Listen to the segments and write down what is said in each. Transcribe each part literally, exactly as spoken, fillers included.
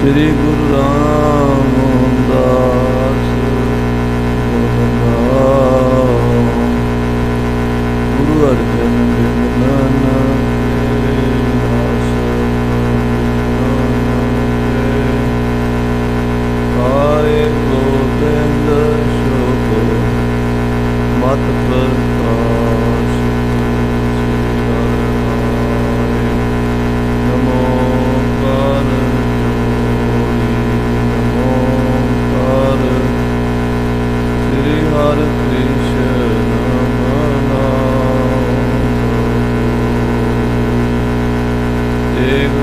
श्री गुरु रामदास गुरु अर्जन बिन नानक आए गोविंद शुभ मत प्रकाश नमो कर नमो कर श्री हरि कृष्ण एक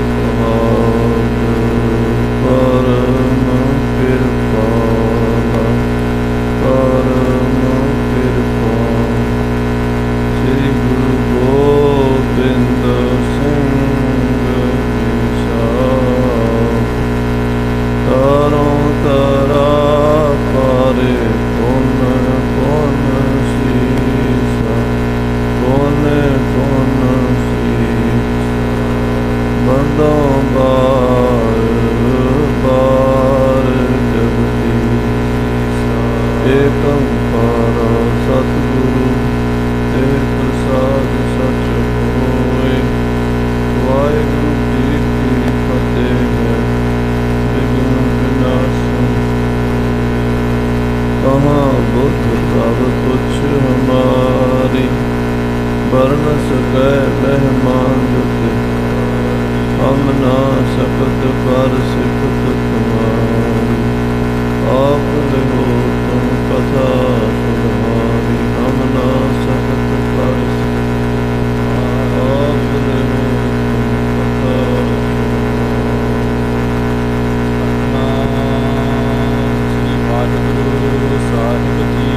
परम कृपाला परम कृपा श्री गुरु गोविंद सिंह तारों तारा पारे पुन पुन शीसा पुन पुन बंदों बार बार जगदीश एक ओंकार सतगुरु ते प्रसाद सच होए वाहिगुरु जी की फतेह है विघ्न विनाशम कहाँ बुद्ध तब कुछ हमारी वर्ण सकै मेहमान जुते हम ना सकत कर सिफत तुम्हारी आप हो तुम कथा सुधारी हम ना सकत कर सिफत आप हो तुम कथा श्री वाहिगुरु साहिब जी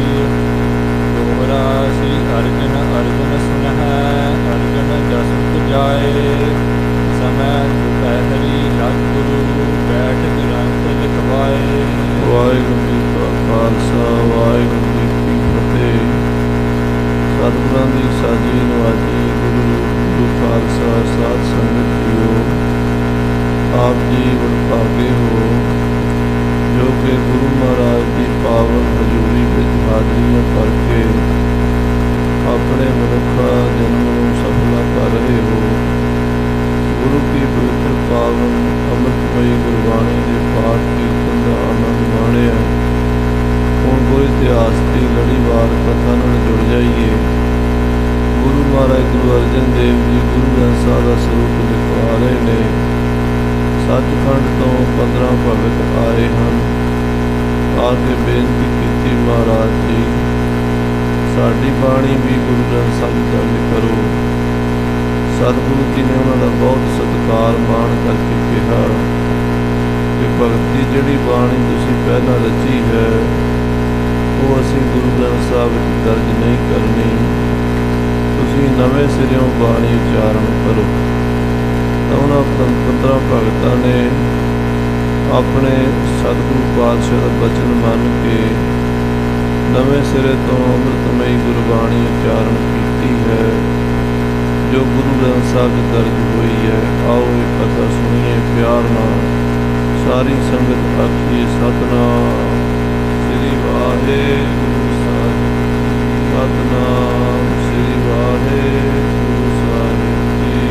दोहरा श्री अर्जन अर्जन सुनह अर्जन जस जाए समय दुपहरी लग गुरु बैठ ग्रंथ लिखवाए। वाहिगुरु जी का खालसा वाहिगुरु जी की फतेह। सतगुਰਾਂ ਦੀ ਸਾਜੀ ਨਵਾਜੀ ਗੁਰੂ ਗੁਰੂ ਖਾਲਸਾ ਸਾਧ ਸੰਗਤ ਜੀਓ, ਆਪ ਜੀ ਵਡਭਾਗੇ ਹੋ ਜੋ ਕਿ ਗੁਰੂ ਮਹਾਰਾਜ ਦੀ ਪਾਵਨ ਹਜ਼ੂਰੀ ਵਿੱਚ ਹਾਜ਼ਰੀਆਂ ਭਰ ਕੇ ਆਪਣੇ ਮਨੁੱਖਾ ਜਨਮ ਨੂੰ ਸਫਲਾ ਕਰ ਰਹੇ ਹੋ। ਗੁਰੂ ਕੀ ਪਵਿੱਤਰ ਪਾਵਨ ਅੰਮ੍ਰਿਤਮਈ ਗੁਰਬਾਣੀ ਦੇ ਪਾਠ ਕੀਰਤਨ ਦਾ ਆਨੰਦ ਮਾਣਿਆ। ਹੁਣ ਗੁਰੂ ਇਤਿਹਾਸ ਦੀ ਲੜੀਵਾਰ ਕਥਾ ਨਾਲ ਜੁੜ ਜਾਈਏ। ਗੁਰੂ ਮਹਾਰਾਜ ਗੁਰੂ ਅਰਜਨ ਦੇਵ ਜੀ ਗੁਰੂ ਗ੍ਰੰਥ ਸਾਹਿਬ ਦਾ ਸਰੂਪ ਲਿਖਵਾ ਰਹੇ ਨੇ। ਸੱਚਖੰਡ ਤੋਂ ਪੰਦਰਾਂ ਭਗਤ ਆਏ ਹਨ। ਆ ਕੇ ਬੇਨਤੀ ਕੀਤੀ, ਮਹਾਰਾਜ ਜੀ ਸਾਡੀ ਬਾਣੀ ਵੀ ਗੁਰੂ ਗ੍ਰੰਥ ਸਾਹਿਬ ਦਰਜ ਕਰੋ। ਸਤਿਗੁਰੂ ਜੀ ਨੇ ਉਹਨਾਂ ਦਾ ਬਹੁਤ ਸਤਿਕਾਰ ਮਾਣ ਕਰਕੇ ਕਿਹਾ ਕਿ ਭਗਤੀ ਜਿਹੜੀ ਬਾਣੀ ਤੁਸੀਂ ਪਹਿਲਾਂ ਰਚੀ ਹੈ ਉਹ ਅਸੀਂ ਗੁਰੂ ਗ੍ਰੰਥ ਸਾਹਿਬ ਵਿੱਚ ਦਰਜ ਨਹੀਂ ਕਰਨੀ, ਤੁਸੀਂ ਨਵੇਂ ਸਿਰਿਓਂ ਬਾਣੀ ਉਚਾਰਨ ਕਰੋ। ਤਾਂ ਉਹਨਾਂ ਪੰਦਰਾਂ ਭਗਤਾਂ ਨੇ ਆਪਣੇ ਸਤਿਗੁਰੂ ਪਾਤਸ਼ਾਹ ਦਾ ਬਚਨ ਮੰਨ ਕੇ ਨਵੇਂ ਸਿਰੇ ਤੋਂ ਅੰਮ੍ਰਿਤਮਈ ਗੁਰਬਾਣੀ ਉਚਾਰਨ ਕੀਤੀ ਹੈ ਜੋ ਗੁਰੂ ਗ੍ਰੰਥ ਸਾਹਿਬ ਵਿੱਚ ਦਰਜ ਹੋਈ ਹੈ। ਆਓ ਇਹ ਕਥਾ ਸੁਣੀਏ ਪਿਆਰ ਨਾਲ। ਸਾਰੀ ਸੰਗਤ ਆਖੀਏ ਸਤਿਨਾਮ ਸ੍ਰੀ ਵਾਹਿਗੁਰੂ ਸਾਹਿਬ ਸਤਿਨਾਮ ਸ੍ਰੀ ਵਾਹਿਗੁਰੂ ਸਾਹਿਬ ਜੀ।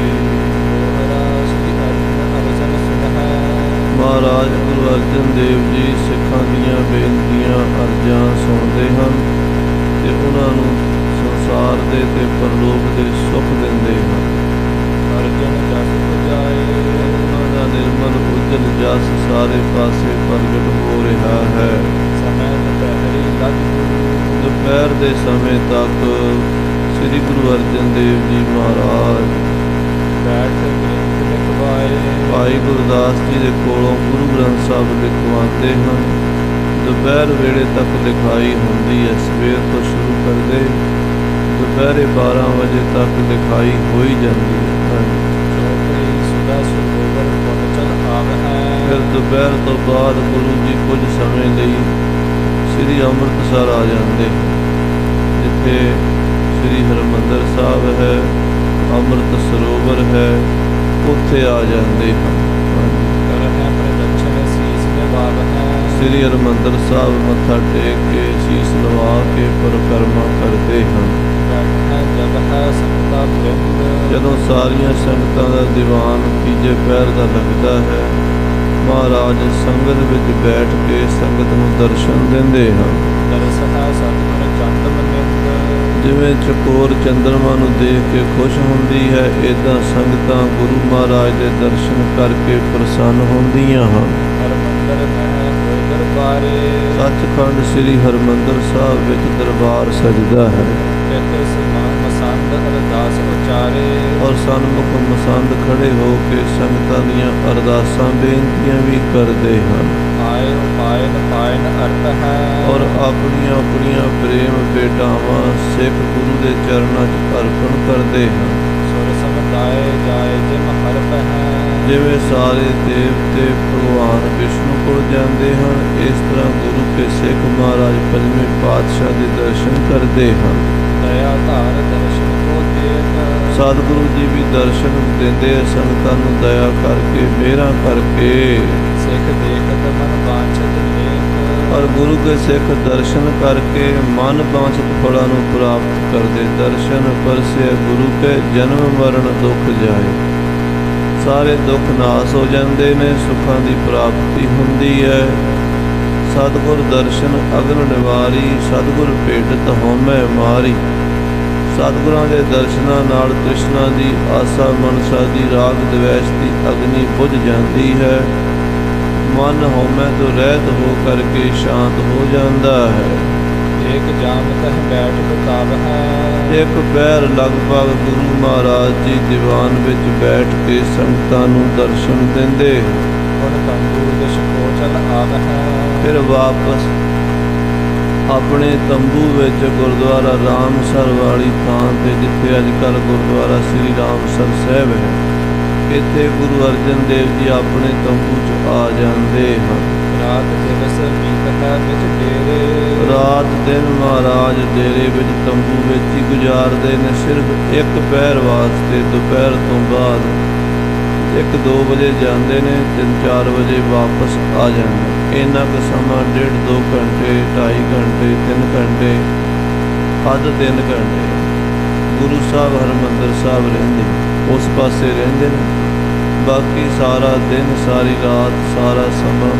ਮਹਾਰਾਜ ਗੁਰੂ ਅਰਜਨ ਦੇਵ ਜੀ ਸਿੱਖਾਂ ਦੀਆਂ ਬੇਨਤੀਆਂ ਅਰਜ਼ਾਂ ਸੁਣਦੇ ਹਨ ਤੇ ਉਹਨਾਂ ਨੂੰ ਸੰਸਾਰ ਦੇ ਤੇ ਪਰਲੋਕ ਦੇ ਸੁੱਖ ਦਿੰਦੇ ਹਨ। ਅਰਜਨ ਜਸ ਜਾਏ ਉਹਨਾਂ ਦਾ ਨਿਰਮਲ ਉਜਲ ਜਸ ਸਾਰੇ ਪਾਸੇ ਪ੍ਰਗਟ ਹੋ ਰਿਹਾ ਹੈ। ਸਮੇਂ ਦੁਪਹਿਰੀ ਲਗ ਦੁਪਹਿਰ ਦੇ ਸਮੇਂ ਤੱਕ ਸ੍ਰੀ ਗੁਰੂ ਅਰਜਨ ਦੇਵ ਜੀ ਮਹਾਰਾਜ ਬੈਠ ਗ੍ਰੰਥ ਲਿਖਵਾਏ। ਭਾਈ ਗੁਰਦਾਸ ਜੀ ਦੇ ਕੋਲੋਂ ਗੁਰੂ ਗ੍ਰੰਥ ਸਾਹਿਬ ਲਿਖਵਾਉਂਦੇ ਹਨ। ਦੁਪਹਿਰ ਵੇਲੇ ਤੱਕ ਲਿਖਾਈ ਹੁੰਦੀ ਹੈ। ਸਵੇਰ ਤੋਂ ਸ਼ੁਰੂ ਕਰਦੇ ਦੁਪਹਿਰੇ ਬਾਰਾਂ ਵਜੇ ਤੱਕ ਲਿਖਾਈ ਹੋਈ ਜਾਂਦੀ ਹੈ। ਫਿਰ ਦੁਪਹਿਰ ਤੋਂ ਬਾਅਦ ਗੁਰੂ ਜੀ ਕੁਝ ਸਮੇਂ ਲਈ ਸ੍ਰੀ ਅੰਮ੍ਰਿਤਸਰ ਆ ਜਾਂਦੇ, ਜਿੱਥੇ ਸ੍ਰੀ ਹਰਿਮੰਦਰ ਸਾਹਿਬ ਹੈ, ਅੰਮ੍ਰਿਤ ਸਰੋਵਰ ਹੈ, ਉੱਥੇ ਆ ਜਾਂਦੇ ਹਨ। ਸ੍ਰੀ ਹਰਿਮੰਦਰ ਸਾਹਿਬ ਮੱਥਾ ਟੇਕ ਕੇ ਸੀਸ ਨਵਾ ਕੇ ਪਰਿਕਰਮਾ ਕਰਦੇ ਹਨ। ਬੈਠੈ ਜਗ ਹੈ ਸੰਤਾ ਬ੍ਰਿੰਦ। ਜਦੋਂ ਸਾਰੀਆਂ ਸੰਗਤਾਂ ਦਾ ਦੀਵਾਨ ਤੀਜੇ ਪਹਿਰ ਦਾ ਲੱਗਦਾ ਹੈ, ਮਹਾਰਾਜ ਸੰਗਤ ਵਿੱਚ ਬੈਠ ਕੇ ਸੰਗਤ ਨੂੰ ਦਰਸ਼ਨ ਦਿੰਦੇ ਹਨ। ਦਰਸ ਹੈ ਸਤਿਗੁਰ ਚੰਦ ਮਨਿੰਦ। ਜਿਵੇਂ ਚਕੋਰ ਚੰਦਰਮਾ ਨੂੰ ਦੇਖ ਕੇ ਖੁਸ਼ ਹੁੰਦੀ ਹੈ, ਏਦਾਂ ਸੰਗਤਾਂ ਗੁਰੂ ਮਹਾਰਾਜ ਦੇ ਦਰਸ਼ਨ ਕਰਕੇ ਪ੍ਰਸੰਨ ਹੁੰਦੀਆਂ ਹਨ। ਹਰਿਮੰਦਰ ਮਹਿ ਹੋਇ ਦਰਬਾਰੇ। ਸੱਚਖੰਡ ਸ੍ਰੀ ਹਰਿਮੰਦਰ ਸਾਹਿਬ ਵਿੱਚ ਦਰਬਾਰ ਸਜਦਾ ਹੈ ਤਿਤ ਸਮਾਨ ਮਸੰਦ ਅਰਦਾਸ ਉਚਾਰੇ। ਔਰ ਸਨਮੁਖ ਮਸੰਦ ਖੜੇ ਹੋ ਕੇ ਸੰਗਤਾਂ ਦੀਆਂ ਅਰਦਾਸਾਂ ਬੇਨਤੀਆਂ ਵੀ ਕਰਦੇ ਹਨ। ਆਏ ਉਪਾਇ ਨ ਪਾਇ ਨ ਅਰਥ ਹੈ। ਔਰ ਆਪਣੀਆਂ ਆਪਣੀਆਂ ਪ੍ਰੇਮ ਭੇਟਾਵਾਂ ਸਿੱਖ ਗੁਰੂ ਦੇ ਚਰਨਾਂ 'ਚ ਅਰਪਣ ਕਰਦੇ ਹਨ। ਸੁਰ ਸਮੁਦਾਇ ਜਾਏ ਜਿਮ ਹਰਪ ਹੈ। ਜਿਵੇਂ ਸਾਰੇ ਦੇਵਤੇ ਭਗਵਾਨ ਵਿਸ਼ਨੂੰ ਕੋਲ ਜਾਂਦੇ ਹਨ, ਇਸ ਤਰ੍ਹਾਂ ਗੁਰੂ ਕੇ ਸਿੱਖ ਮਹਾਰਾਜ ਪੰਜਵੇਂ ਪਾਤਸ਼ਾਹ ਦੇ ਦਰਸ਼ਨ ਕਰਦੇ ਹਨ। ਦਇਆ ਧਾਰ ਦਰਸ਼ਨ ਕੋ ਦੇਖ। ਸਤਿਗੁਰੂ ਜੀ ਵੀ ਦਰਸ਼ਨ ਦਿੰਦੇ ਸੰਗਤਾਂ ਨੂੰ ਦਇਆ ਕਰਕੇ, ਮਿਹਰਾਂ ਕਰਕੇ। ਸਿੱਖ ਦੇਖਤ ਮਨ ਵਾਂਛਤ ਲੇਖ। ਔਰ ਗੁਰੂ ਕੇ ਸਿੱਖ ਦਰਸ਼ਨ ਕਰਕੇ ਮਨ ਵਾਂਛਤ ਫਲਾਂ ਨੂੰ ਪ੍ਰਾਪਤ ਕਰਦੇ। ਦਰਸ਼ਨ ਪਰਸੇ ਗੁਰੂ ਕੇ ਜਨਮ ਮਰਨ ਦੁੱਖ ਜਾਏ। ਸਾਰੇ ਦੁੱਖ ਨਾਸ ਹੋ ਜਾਂਦੇ ਨੇ, ਸੁੱਖਾਂ ਦੀ ਪ੍ਰਾਪਤੀ ਹੁੰਦੀ ਹੈ। ਸਤਿਗੁਰ ਦਰਸ਼ਨ ਅਗਨ ਨਿਵਾਰੀ, ਸਤਿਗੁਰ ਭੇਟਤ ਹਉਮੈ ਮਾਰੀ। ਸਤਿਗੁਰਾਂ ਦੇ ਦਰਸ਼ਨਾਂ ਨਾਲ ਤ੍ਰਿਸ਼ਨਾ ਦੀ, ਆਸਾ ਮਨਸਾ ਦੀ, ਰਾਗ ਦਵੈਸ਼ ਦੀ ਅਗਨੀ ਬੁਝ ਜਾਂਦੀ ਹੈ। ਮਨ ਹਉਮੈ ਤੋਂ ਰਹਿਤ ਹੋ ਕਰਕੇ ਸ਼ਾਂਤ ਹੋ ਜਾਂਦਾ ਹੈ। ਏਕ ਜਾਮ ਤਹ ਬੈਠ ਬਤਾਵ ਹੈ। ਇੱਕ ਪੈਰ ਲਗਭਗ ਗੁਰੂ ਮਹਾਰਾਜ ਜੀ ਦੀਵਾਨ ਵਿੱਚ ਬੈਠ ਕੇ ਸੰਗਤਾਂ ਨੂੰ ਦਰਸ਼ਨ ਦਿੰਦੇ। ਹੁਣ ਤੰਬੂ ਦਿਸ਼ ਕੋ ਚਲ ਆਵ ਹੈ। ਫਿਰ ਵਾਪਸ ਆਪਣੇ ਤੰਬੂ ਵਿੱਚ ਗੁਰਦੁਆਰਾ ਰਾਮਸਰ ਵਾਲੀ ਥਾਂ ਤੇ, ਜਿੱਥੇ ਅੱਜ ਕੱਲ੍ਹ ਗੁਰਦੁਆਰਾ ਸ੍ਰੀ ਰਾਮਸਰ ਸਾਹਿਬ ਹੈ, ਇੱਥੇ ਗੁਰੂ ਅਰਜਨ ਦੇਵ ਜੀ ਆਪਣੇ ਤੰਬੂ 'ਚ ਆ ਜਾਂਦੇ ਹਨ। ਰਾਤ ਦਿਵਸ ਬੀਤ ਹੈ ਵਿੱਚ ਡੇਰੇ। ਰਾਤ ਦਿਨ ਮਹਾਰਾਜ ਡੇਰੇ ਵਿੱਚ ਤੰਬੂ ਵਿੱਚ ਹੀ ਗੁਜ਼ਾਰਦੇ ਨੇ। ਸਿਰਫ ਇੱਕ ਪਹਿਰ ਵਾਸਤੇ ਦੁਪਹਿਰ ਤੋਂ ਬਾਅਦ ਇੱਕ ਦੋ ਵਜੇ ਜਾਂਦੇ ਨੇ, ਤਿੰਨ ਚਾਰ ਵਜੇ ਵਾਪਸ ਆ ਜਾਂਦੇ। ਇੰਨਾ ਕੁ ਸਮਾਂ ਡੇਢ ਦੋ ਘੰਟੇ, ਢਾਈ ਘੰਟੇ, ਤਿੰਨ ਘੰਟੇ, ਅੱਧ ਤਿੰਨ ਘੰਟੇ ਗੁਰੂ ਸਾਹਿਬ ਹਰਿਮੰਦਰ ਸਾਹਿਬ ਰਹਿੰਦੇ, ਉਸ ਪਾਸੇ ਰਹਿੰਦੇ ਨੇ। ਬਾਕੀ ਸਾਰਾ ਦਿਨ, ਸਾਰੀ ਰਾਤ, ਸਾਰਾ ਸਮਾਂ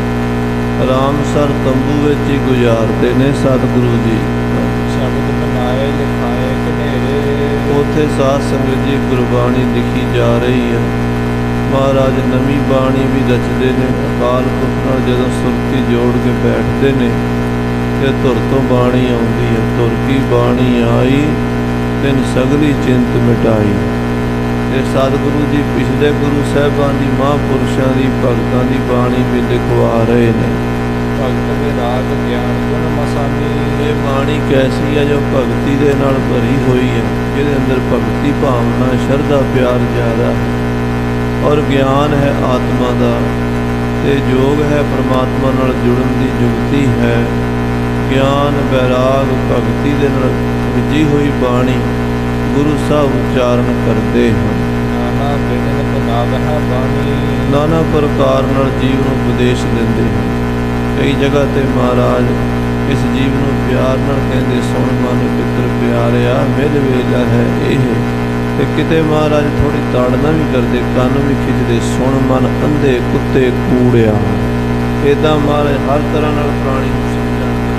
ਰਾਮਸਰ ਤੰਬੂ ਵਿੱਚ ਹੀ ਗੁਜ਼ਾਰਦੇ ਨੇ ਸਤਿਗੁਰੂ ਜੀ। ਸ਼ਬਦ ਮਨਾਏ ਲਿਖਾਏ ਘਨੇਰੇ। ਉੱਥੇ ਸਾਧ ਸੰਗਤ ਜੀ ਗੁਰਬਾਣੀ ਲਿਖੀ ਜਾ ਰਹੀ ਹੈ। ਮਹਾਰਾਜ ਨਵੀਂ ਬਾਣੀ ਵੀ ਰਚਦੇ ਨੇ। ਅਕਾਲ ਪੁਰਖ ਨਾਲ ਜਦੋਂ ਸੁਰਤੀ ਜੋੜ ਕੇ ਬੈਠਦੇ ਨੇ ਤੇ ਧੁਰ ਤੋਂ ਬਾਣੀ ਆਉਂਦੀ ਹੈ। ਧੁਰ ਕੀ ਬਾਣੀ ਆਈ, ਤਿਨ ਸਗਲੀ ਚਿੰਤ ਮਿਟਾਈ। ਤੇ ਸਤਿਗੁਰੂ ਜੀ ਪਿਛਲੇ ਗੁਰੂ ਸਾਹਿਬਾਨ ਦੀ, ਮਹਾਂਪੁਰਸ਼ਾਂ ਦੀ, ਭਗਤਾਂ ਦੀ ਬਾਣੀ ਵੀ ਲਿਖਵਾ ਰਹੇ ਨੇ। ਭਗਤ ਵਿਰਾਗ ਗਿਆਨ ਗੁਣ ਮਸਾਨੀ। ਇਹ ਬਾਣੀ ਕੈਸੀ ਹੈ? ਜੋ ਭਗਤੀ ਦੇ ਨਾਲ ਭਰੀ ਹੋਈ ਹੈ, ਜਿਹਦੇ ਅੰਦਰ ਭਗਤੀ ਭਾਵਨਾ, ਸ਼ਰਧਾ, ਪਿਆਰ ਜ਼ਿਆਦਾ ਹੈ, ਔਰ ਗਿਆਨ ਹੈ ਆਤਮਾ ਦਾ, ਤੇ ਯੋਗ ਹੈ ਪਰਮਾਤਮਾ ਨਾਲ ਜੁੜਨ ਦੀ ਯੁਕਤੀ ਹੈ। ਗਿਆਨ, ਵੈਰਾਗ, ਭਗਤੀ ਦੇ ਨਾਲ ਵਿਜੀ ਹੋਈ ਬਾਣੀ ਗੁਰੂ ਸਾਹਿਬ ਉਚਾਰਨ ਕਰਦੇ ਹਨ। ਨਾਨਾ ਬਿਨ ਬਨਾਵ ਹੈ ਬਾਣੀ। ਨਾਨਾ ਪ੍ਰਕਾਰ ਨਾਲ ਜੀਵ ਨੂੰ ਉਪਦੇਸ਼ ਦਿੰਦੇ ਹਨ। ਕਈ ਜਗ੍ਹਾ ਤੇ ਮਹਾਰਾਜ ਇਸ ਜੀਵ ਨੂੰ ਪਿਆਰ ਨਾਲ ਕਹਿੰਦੇ, ਸੁਣ ਮਨ ਪਿੱਤਰ ਪਿਆਰਿਆ, ਮਿਲ ਵੇਲਾ ਹੈ ਇਹ। ਤੇ ਕਿਤੇ ਮਹਾਰਾਜ ਥੋੜ੍ਹੀ ਤਾੜਨਾ ਵੀ ਕਰਦੇ, ਕੰਨ ਵੀ ਖਿੱਚਦੇ, ਸੁਣ ਮਨ ਅੰਧੇ ਕੁੱਤੇ ਕੂੜਿਆ। ਇੱਦਾਂ ਮਹਾਰਾਜ ਹਰ ਤਰ੍ਹਾਂ ਨਾਲ ਪ੍ਰਾਣੀ ਨੂੰ ਸਮਝਾਉਂਦੇ।